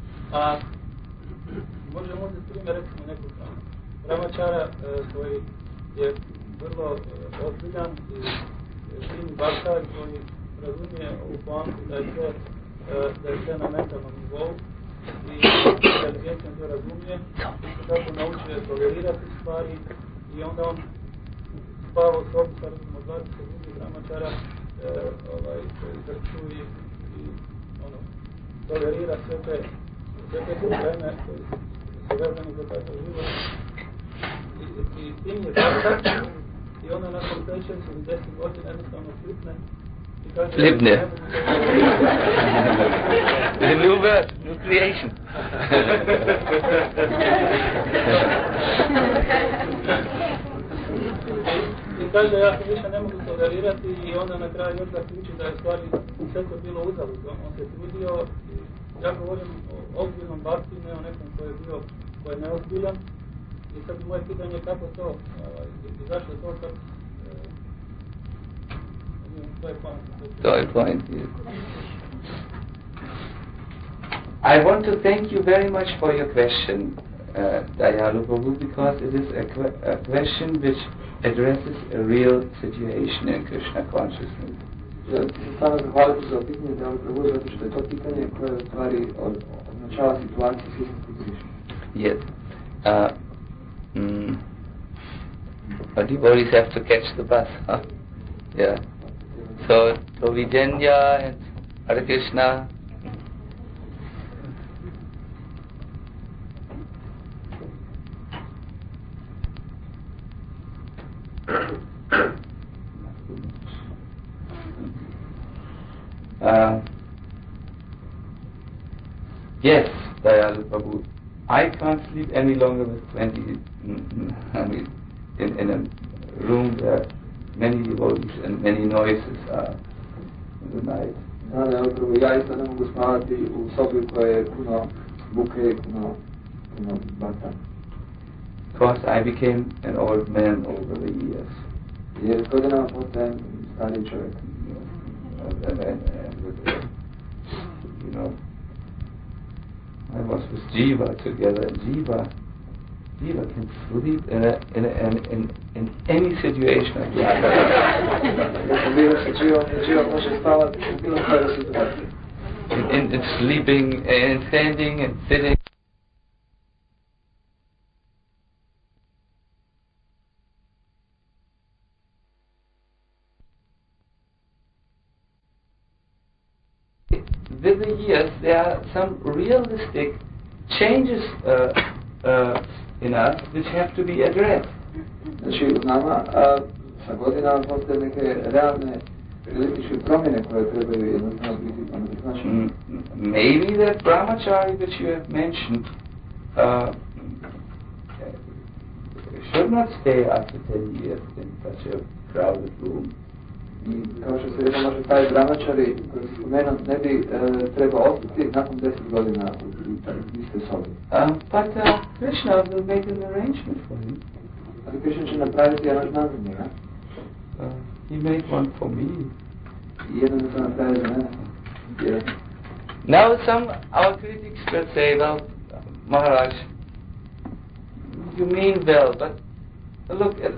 Možemo uzeti primjer recimo nekog brahmačara koji je vrlo ozbiljan i fin bhakta koji razumije ovu poantu da je sve na mentalnom nivou i inteligencijom to razumije i kako naučuje tolerirati stvari i onda on spava u sobi sa recimo 20 drugih brahmačara koji trču i tolerira sve te probleme koji su vezani za takav život i tim je tako i onda nakon 5 ili 10 godina jednostavno slipne i kaže Slipne. The new word, new creation. I kaže ja se više ne mogu tolerirati i onda na kraju još zaključi da je stvari sve to bilo uzalud. On se trudio i ja govorim o ozbiljnom bhakti, ne o nekom koji je neozbiljan. I sad moje pitanje je kako to i zašto je to sad To je point. I want to thank you very much for your question, Dayalu Prabhu, because it is a question which addresses a real situation in Krishna consciousness. Samo zahvaliti za pitanje Dayalu Prabhu, zato što je to pitanje koje u stvari označava situaciju svjesnosti Krishna. Yes. But devotees have to catch the bus, huh? Yeah. So, Vijenya and Hare Krishna. Yes, Dayalu Prabhu. I can't sleep any longer with 20, in a room where many devotees and many noises are in the night. Dayalu Prabhu, ja isto ne mogu spavati u sobi koja je puno buke, puno bata. Because I became an old man over the years. Jer s godinama postajem stari čovjek. You know, I was with Jiva together, and Jiva can sleep in any situation of life. in sleeping and standing and sitting. With the years, there are some realistic changes in us which have to be addressed. Znači, u nama sa godinama postoje neke realne, realistične promjene koje trebaju jednostavno biti značajne. Maybe that brahmachari which you have mentioned should not stay after 10 years in such a crowded room. I kao što se rekao, možda taj brahmachari koji se spomenuo ne bi trebao ostati nakon 10 godina u istoj sobi. But Krishna will make an arrangement for him. Ali Krishna će napraviti aranžman za njega. He made one for me. I jedan da se napravi za mene. Now some our critics will say, well, Maharaj, you mean well, but look at,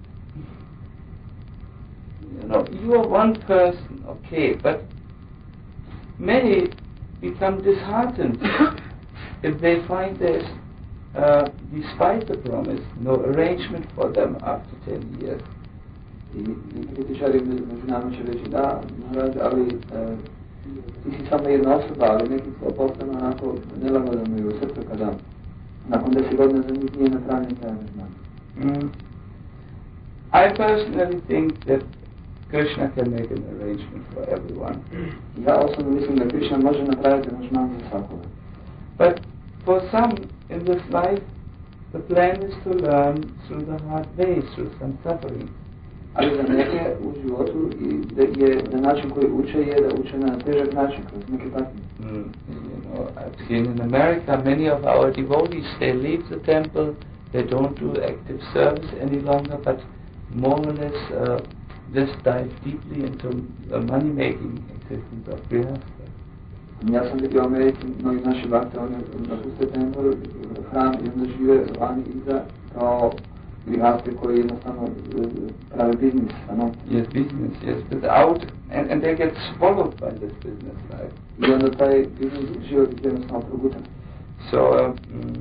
you know, you are one person, okay, but many become disheartened if they find there's, despite the promise, no arrangement for them after 10 years. I kritičari među nama će reći, da, Maharaj, ali ti si samo jedna osoba, ali neki postanu onako nelagodan u srcu kada nakon 10 godina za njih nije napravljen taj aranžman. I personally think that Krishna can make an arrangement for everyone. Ja osobno mislim da Krishna može napraviti aranžman za svakoga. But for some in this life, the plan is to learn through the hard way, through some suffering. Ali za neke u životu je na način koji uče je da uče na težak način, kroz neke patnje. You know, I've seen in America many of our devotees, they leave the temple, they don't do active service any longer, but more or less just dive deeply into the money-making existence of grihastha. Ja sam vidio u Americi mnogi naši bhakti, oni napuste tempel, hram i onda žive vani iza kao grihasthe koji jednostavno prave biznis, ano? Yes, business, yes, without, and they get swallowed by this business life. I onda taj biznis život je jednostavno progutan. So,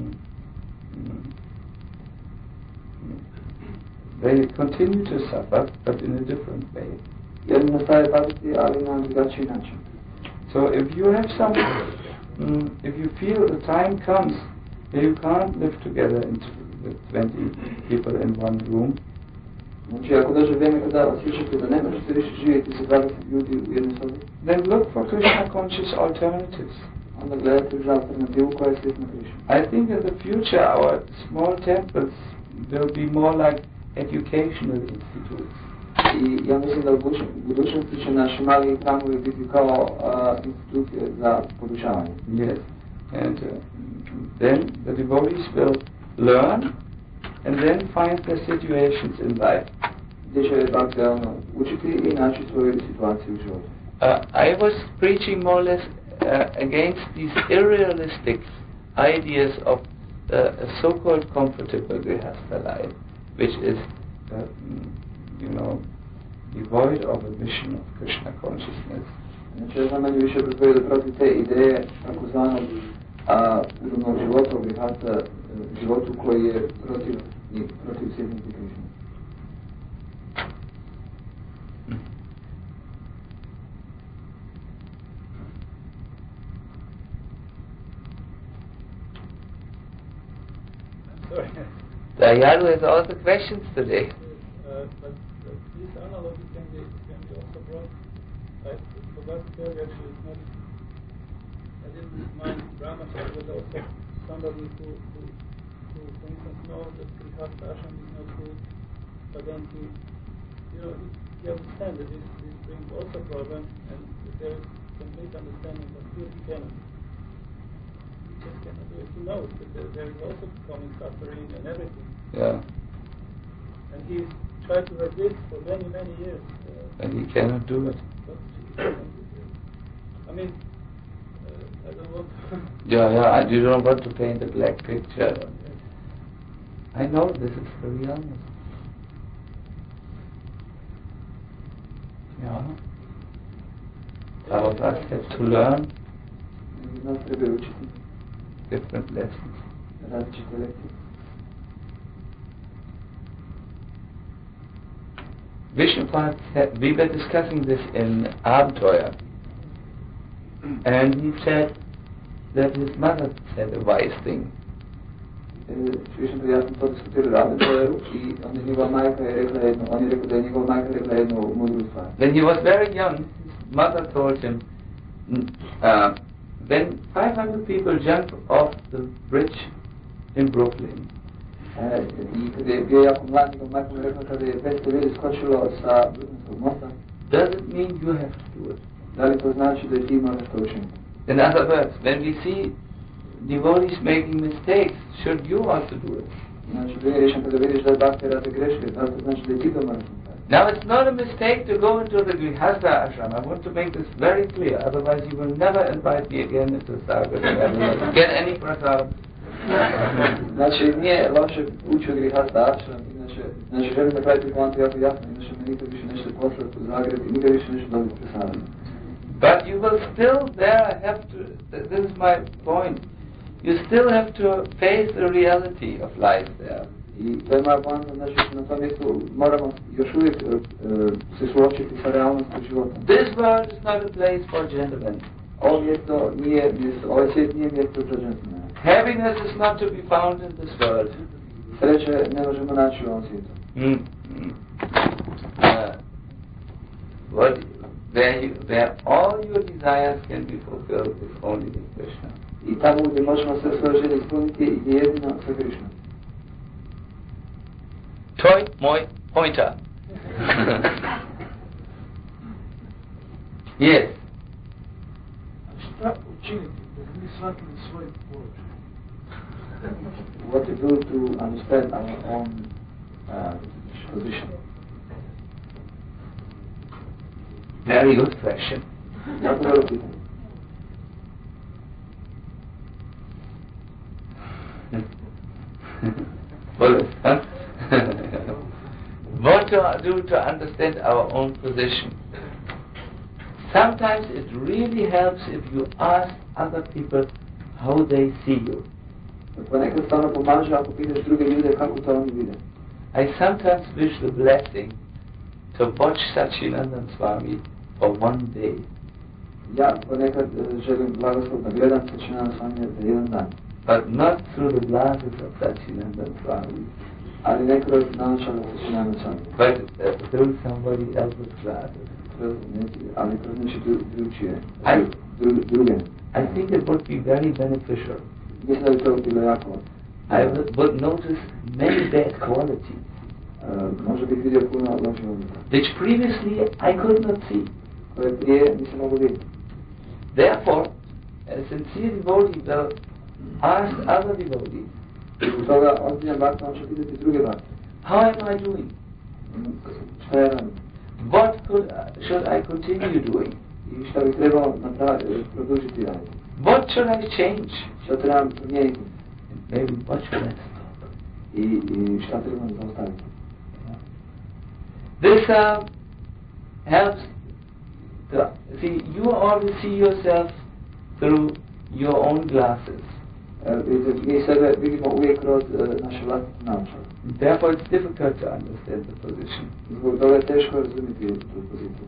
they continue to suffer, but in a different way. Jedni nastaje patiti, ali na drugačiji način. So if you have some, if you feel the time comes that you can't live together with 20 people in one room, znači ako dođe vrijeme kada osjećate da ne možete više živjeti sa 20 ljudi u jednoj sobi, then look for Krishna conscious alternatives. onda gledate uz alternativu koja je slična Krishna. I think in the future our small temples will be more like educational institutes. I ja mislim da u budućnosti će naši mali hramovi biti kao institucije za podučavanje. Yes, and then the devotees will learn and then find their situations in life. Gdje će bhakti učiti i naći svoju situaciju u životu. I was preaching more or less against these irrealistic ideas of a so-called comfortable grihastha life, which is you know, devoid of a mission of Krishna consciousness. Znači, ja sam manje više pripovedio protiv te ideje takozvanog udobnog života, grihastha, životu koji je protiv svjetnosti Krishna. sorry. Dayalu has all the questions today. But this analogy can be also brought. I forgot to tell you actually, it's not. I didn't mind Brahmacharya was also somebody who for instance, knows that Grihastha ashram is not good, but then he understands that this brings also problem, and that there is complete understanding, but still he cannot. He just cannot do it. He knows that there is also common suffering and everything. Yeah. And he's tried to resist for many, many years. And he cannot do it. I mean, I don't want to... Yeah, you don't want to paint a black picture. I know this is the reality. Yeah. All of us have to learn different lessons. Vishnupad said, we were discussing this in Abenteuer, and he said that his mother said a wise thing. When he was very young, his mother told him, when 500 people jump off the bridge in Brooklyn, does it mean you have to do it? In other words, when we see devotees making mistakes, should you also do it? Now it's not a mistake to go into the Grihastha ashram. I want to make this very clear, otherwise you will never invite me again into Sagar and get any prasadam. Znači, nije loše ući u Grihastha ashram, znači želim da praviti poantu jako jasno, inače me nikad više nećete poslati u Zagreb i nikad više nećete dobiti prasadam. But you will still there have to, this is my point, you still have to face the reality of life there. I to je moja poanta, znači na tom mjestu moramo još uvijek se suočiti sa realnosti života. This world is not a place for gentlemen. Ovo mjesto nije mjesto, ovaj svijet nije mjesto za gentlemana. Happiness is not to be found in this world. Sreće ne možemo naći u ovom svijetu. Where all your desires can be fulfilled is only with Krishna. I tamo gdje možemo sve svoje želje ispuniti je jedino sa Krishnom. Toy, moj, pointer. Yes. Šta učiniti da mi shvatili svoj položaj? What to do to understand our own position? Very good question. Jako dobro pitanje. What to do to understand our own position? Sometimes it really helps if you ask other people how they see you. Ponekad stvarno pomaže ako pitaš druge ljude kako to oni vide. I sometimes wish the blessing to watch Satchidananda Swami for one day. Ja ponekad želim blagoslov da gledam Satchidananda Swami za jedan dan. But not through the glasses of Satchidananda Swami. Ali ne kroz naočale Satchidananda Swami. But through somebody else's glasses. Ali kroz neće druge. I think it would be very beneficial. Mislim da bi to bilo jako. I would notice many bad qualities. Možda bih vidio puno loših odlika. Which previously I could not see. Koje prije nisam mogu vidjeti. Therefore, a sincere devotee will ask other devotees, Zbog toga ozbiljan bhakta on će pitati druge bhakte. how am I doing? Šta ja radim? What should I continue doing? I šta bih trebao produžiti raditi? What should I change? Šta trebam promijeniti? Maybe what should I stop? I šta trebam zaustaviti? This helps. See, you always see yourself through your own glasses. Mi sebe vidimo uvijek kroz naše vlastite naočale. Therefore, it's difficult to understand the position. Zbog toga je teško razumjeti tu poziciju.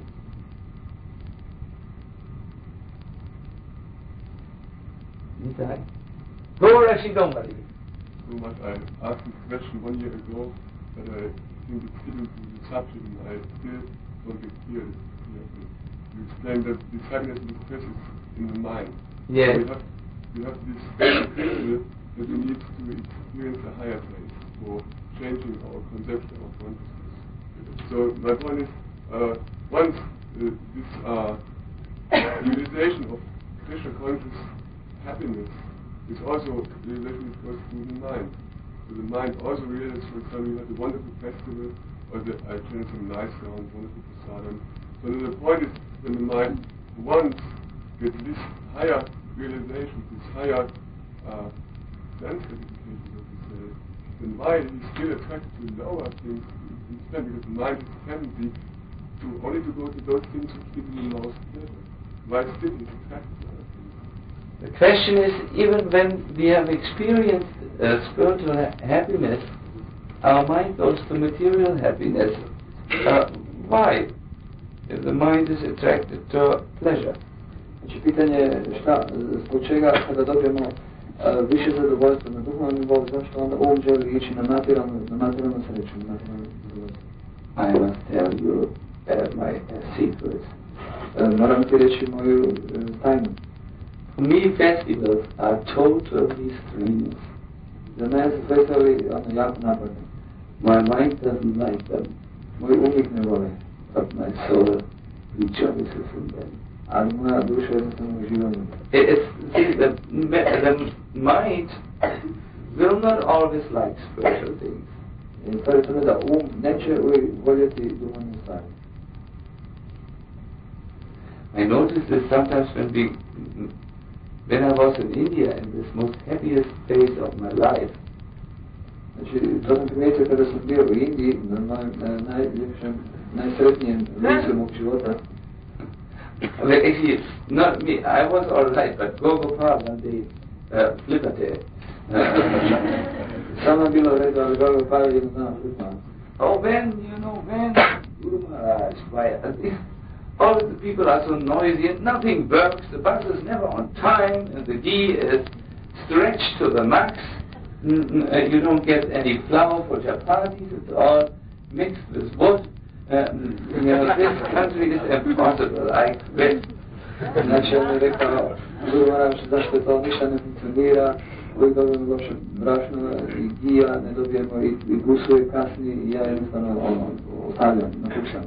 Go Rashi Gomari. so much. I asked this question 1 year ago, but I think it's getting to the subject and I still don't get clear. You explained that this happiness and distress is in the mind. Yes. So we have this principle that we need to experience a higher place for changing our conception of consciousness. So my point is, once this realization of Krishna conscious happiness is also realization which goes through the mind. So the mind also realizes, for example, you had a wonderful festival, or I changed some nice sound, wonderful prasadam. So the point is, when the mind once gets this higher realization, this higher sense gratification, so to say, then why is it still attracted to lower things instead? Because the mind has a tendency to only to go to those things which give you the most pleasure. Why still is attracted to other things? The question is, even when we have experienced spiritual happiness, our mind goes to material happiness. Why? If the mind is attracted to pleasure. Znači pitanje šta, zbog čega kada dobijemo više zadovoljstva na duhovnom nivou, zašto onda želi ići na materijalnu sreću, na materijalnu zadovoljstvo? I must tell you my secret. Moram ti reći moju tajnu. For me, festivals are totally strenuous. Za mene su festivali jako naporni. My mind doesn't like them. Moj ih ne vole. But my soul rejoices in them. Ali moja duša jednostavno uživa. See, the mind will not always like spiritual things. Stvari tome da neće uvijek voljeti duhovne stvari. I noticed this sometimes when I was in India in this most happiest phase of my life. Znači, to sam primijetio kada sam bio u Indiji, na najljepšem, najsretnijem licu mog života. Well, actually, not me. I was all right, but Gogopal one day flipped it. Sama bilo redu, ali Gogopal jedno dana flipao. Oh, when Guru Maharaj, all the people are so noisy and nothing works. The bus is never on time, and the ghee is stretched to the max. You don't get any flour for chapatis. It's all mixed with wood. This country is impossible. I quit. Znači on je rekao, Guru Maharaj, zašto to ništa ne funkcionira, uvijek dobijemo loše brašno i gija, ne dobijemo i gusuje kasni i ja jednostavno ostavljam, napuštam.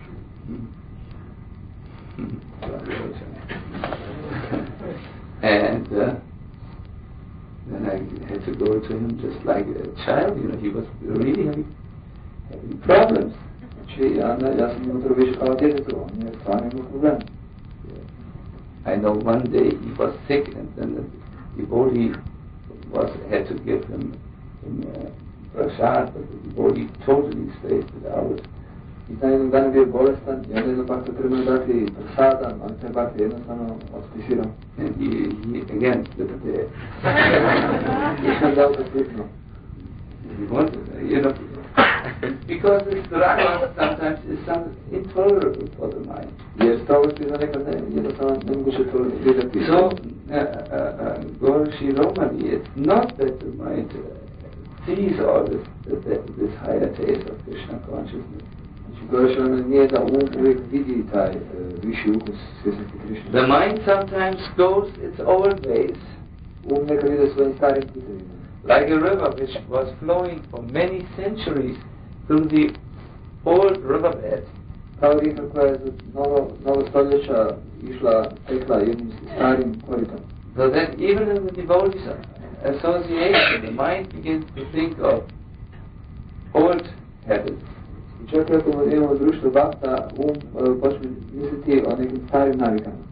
And then I had to go to him just like a child. He was really having problems. Znači, ja sam imao to više kao djetetu, on je stvarno imao problem. I know one day he was sick, and then the devotee had to give him prasad, but the devotee totally spaced it out. I taj jednog dana bio bolestan, i onda jednog bakta trebao dati prasada, ali taj bakta jednostavno osprisirao. And he again slipped there. I sam dao to slipno. He wanted, because this drama sometimes is intolerable for the mind. Jer strogosti za nekad jednostavno ne moguće tolerirati. So, Gaur Shiromani, it's not that the mind sees all this higher taste of Krishna consciousness. Znači, Gaur Shiromani nije da uvijek vidi taj viši ukus svjesnosti Krishna. The mind sometimes goes its old ways. Nekad ide svojim starim putevima. Like a river which was flowing for many centuries through the old riverbed. Kao rijeka koja je za mnogo stoljeća tekla jednim starim koritom. So that even in the devotees association, the mind begins to think of old habits. I čak i ako imamo društvo bhakta, počne misliti o nekim starim navikama.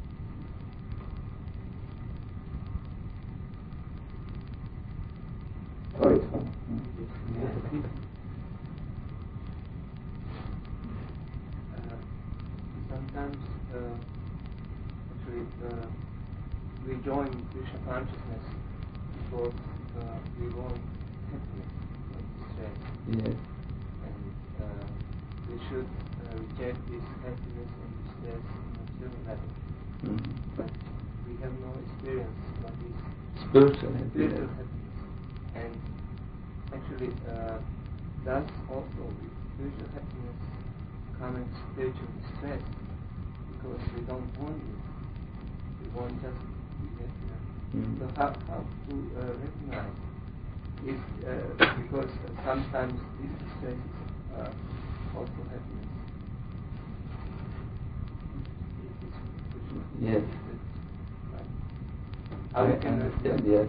Sometimes, we join Krishna consciousness because we want happiness, not distress. Yes. And we should reject this happiness and distress in a material level. Mm-hmm. But we have no experience what is Spiritual happiness. And actually, thus also with spiritual happiness comes spiritual distress, because we don't want it. We want just to be happy. So how to recognize is because sometimes this distress is also happiness. Yes. How we can understand, yes.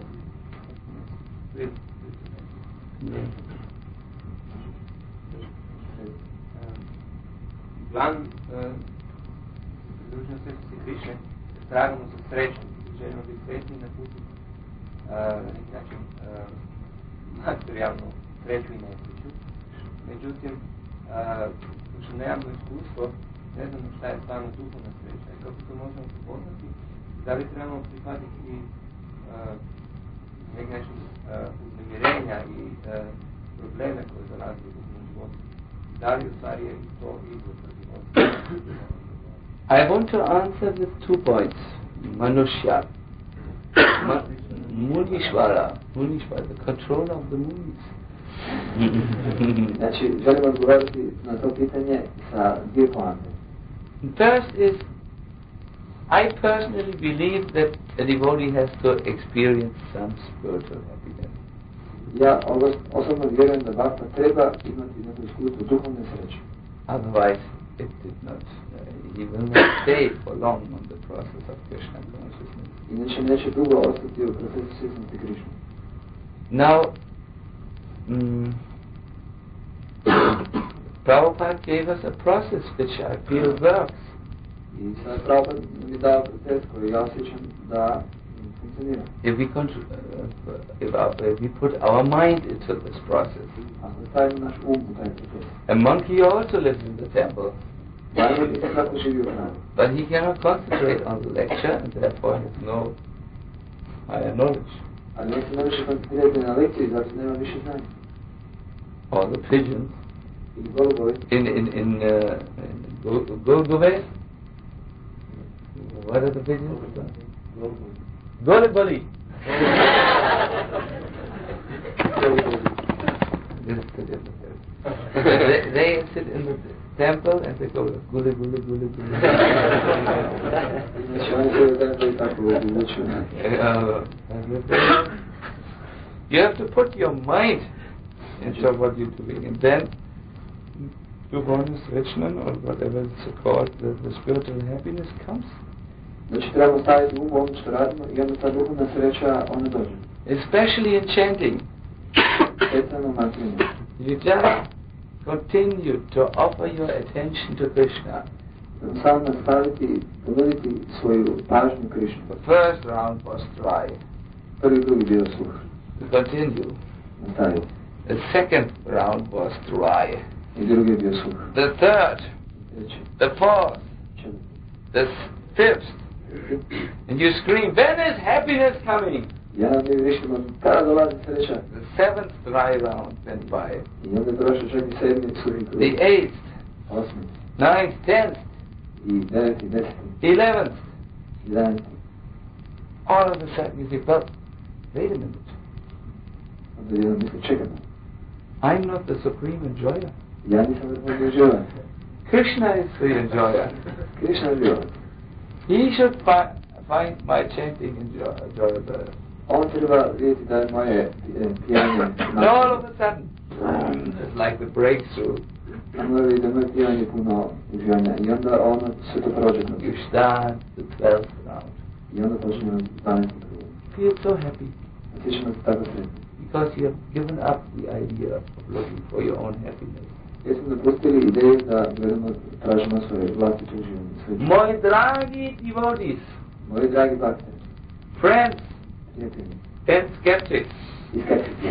Glavni priložnost se Krišne, tragamo za sreću, želimo biti sretni na putu na neki način materijalnu sreću i nesreću. Međutim, pošto nemamo iskustvo, ne znamo šta je stvarno duhovna sreća i kako to možemo prepoznati, da li trebamo prihvatiti neki način uznemirenja i probleme koje dolaze u duhovnom životu. Da li u stvari je to izvod života? I want to answer with 2 points. Manushya. Munishvara, the controller of the munis. Znači, želim odgovoriti na to pitanje sa 2 poante. First is, I personally believe that a devotee has to experience some spiritual happiness. Ja osobno vjerujem da bhakta treba imati neko iskustvo duhovne sreće. Otherwise, it did not. He will not stay for long on the process of Krishna consciousness. Inače neće dugo ostati u procesu svjesnosti Krišne. Now, Prabhupada gave us a process which I feel works. I sad Prabhupada mi dao proces koji ja osjećam da funkcionira. If we put our mind into this process. Ako stavimo naš um u taj proces. A monkey also lives in the temple. Barbar isto tako živi u hramu. But he cannot concentrate on the lecture and therefore has no higher knowledge. Ali on se ne može koncentrirati na lekciju, zato nema više znanja. Or the pigeons I golubovi. in Golgove. What are the pigeons? Golubali. This is the difference. They sit in the temple and they go guli guli guli guli. You have to put your mind into what you're doing, and then Dubonus Richman, or whatever it's called, the spiritual happiness comes. Znači trebamo staviti u ono što radimo i onda ta duhovna sreća ona dođe. Especially in chanting. Specijalno mantrinu. You just continue to offer your attention to Krishna. Samo nastaviti, ponuditi svoju pažnju Krišnu. The first round was dry. Prvi drugi bio suh. Continue. Nastaviti. The second round was dry. I drugi bio suh. The third. Treći. The fourth. Četvrti. The fifth. And you scream, when is happiness coming? Ja nam mi višimo, kada dolazi sreća? The seventh dry round went by. I onda prošao čak i 7. suhi krug. The eighth. 8. 9th, 10th. I 9. 10. 11th. 11. All of a sudden you think, well, wait a minute. Onda jedan misli, čekaj. I'm not the supreme enjoyer. Ja nisam vrhovni uživač. Krishna is the enjoyer. Krišna je uživač. He should find my chanting enjoyable. On treba vidjeti da je moje pijanje And all of a sudden, it's like the breakthrough. A mora vidjeti da je moje pijanje puno uživanja. I onda ono sve to prođe. You start the 12th round. I onda počnemo 12. krug. Feel so happy Osjećamo se tako sretni. because you have given up the idea of looking for your own happiness. Jer smo napustili ideju da gledamo, tražimo svoje vlastite uživanje. My dragi devotees, Moji dragi bakteri, friends, prijatelji and skeptics, i skeptici,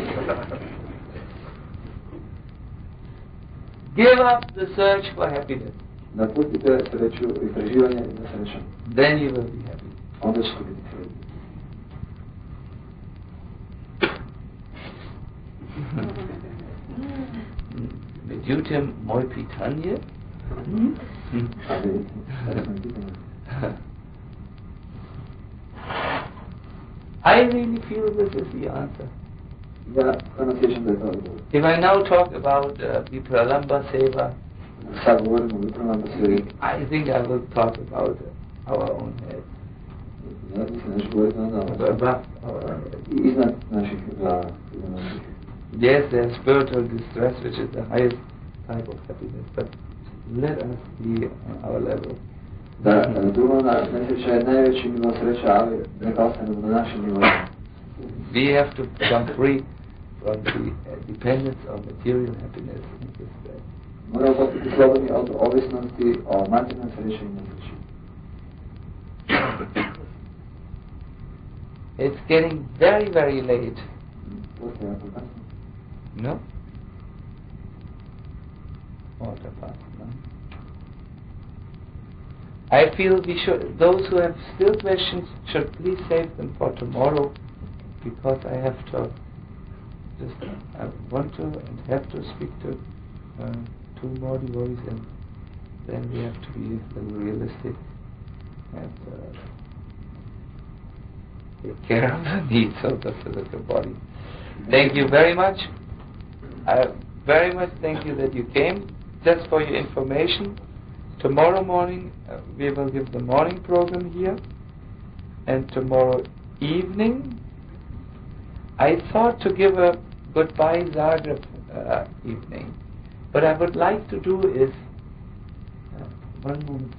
give up the search for happiness. napustite sreću i preživanje za srećom. Then you will be happy. Onda ćete biti sretni. Međutim, moj pitanje? A vidite, sada sam pitanje. I really feel this is the answer. Ja stvarno sjećam da je to odgovor. If I now talk about Vipralamba Seva, Sad govorimo o Vipralamba Sevi. I think I will talk about our own head. Ja mislim da ću govoriti onda Above our own head. iznad naših glava. Yes, there's spiritual distress, which is the highest type of happiness, but let us be on our level. Da, duhovna nesreća je najveći nivo sreća, ali neka ostanemo na našem nivou. We have to become free from the dependence on material happiness in this way. Moramo postati slobodni od ovisnosti o materijalnom sreći i nesreći. It's getting very, very late. Postoje jako kasno. No? Quarter past, no? I feel we should, those who have still questions should please save them for tomorrow, because I have to I want to and have to speak to two more devotees, and then we have to be a little realistic and take care of the needs of the physical body. Thank you very much. I very much thank you that you came. Just for your information, tomorrow morning we will give the morning program here, and tomorrow evening I thought to give a goodbye Zagreb evening, but I would like to do is one moment.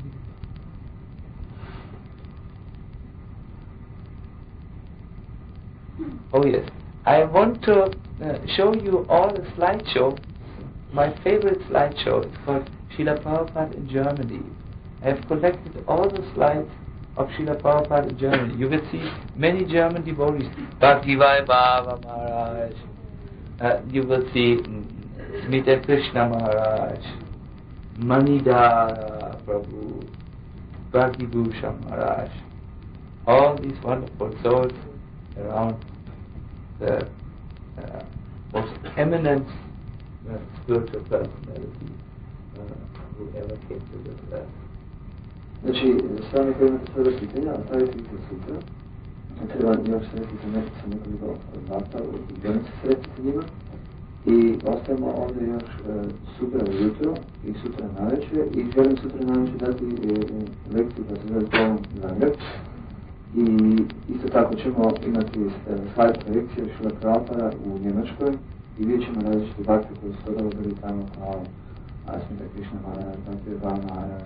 Oh yes, I want to show you all the slideshow. My favorite slideshow is called Srila Prabhupada in Germany. I have collected all the slides of Srila Prabhupada in Germany. You will see many German devotees. Bhakti Vaibhava Maharaj. You will see Smita Krishna Maharaj, Manidhara Prabhu, Bhakti Bhusha Maharaj. All these wonderful souls around the most eminent spiritual personality who ever came to this earth. Znači, sami koji imate svoje pitanja, ostavite ih za sutra. Treba još sretiti sa nekoliko vrata u djenicu sretiti njima. I ostajemo ovdje još sutra ujutro i sutra navečer. I želim sutra navečer dati lekciju koja se zove Tom Zagreb. I isto tako ćemo imati slajd projekcije Šrila Prabhupada u Njemačkoj. I vidjet ćemo različite bakte koje su tada bili tamo kao Smita Krishna Maharaj, Bhakti Vaibhava Maharaj,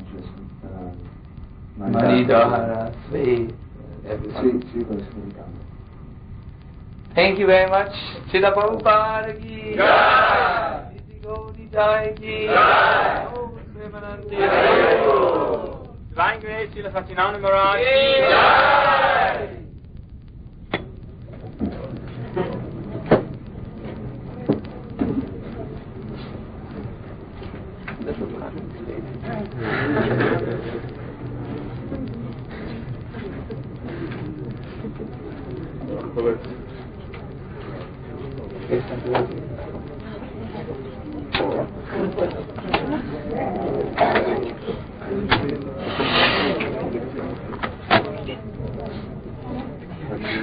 Manidhara, svi koji su bili tamo. Thank you very much. Srila Prabhupada ki jai. Niti Gauri Jai ki jai. Om Premanandi Hare. Divine Grace, Srila Satyananda Maharaj ki jai.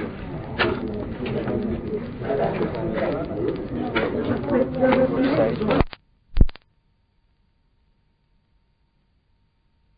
Thank you.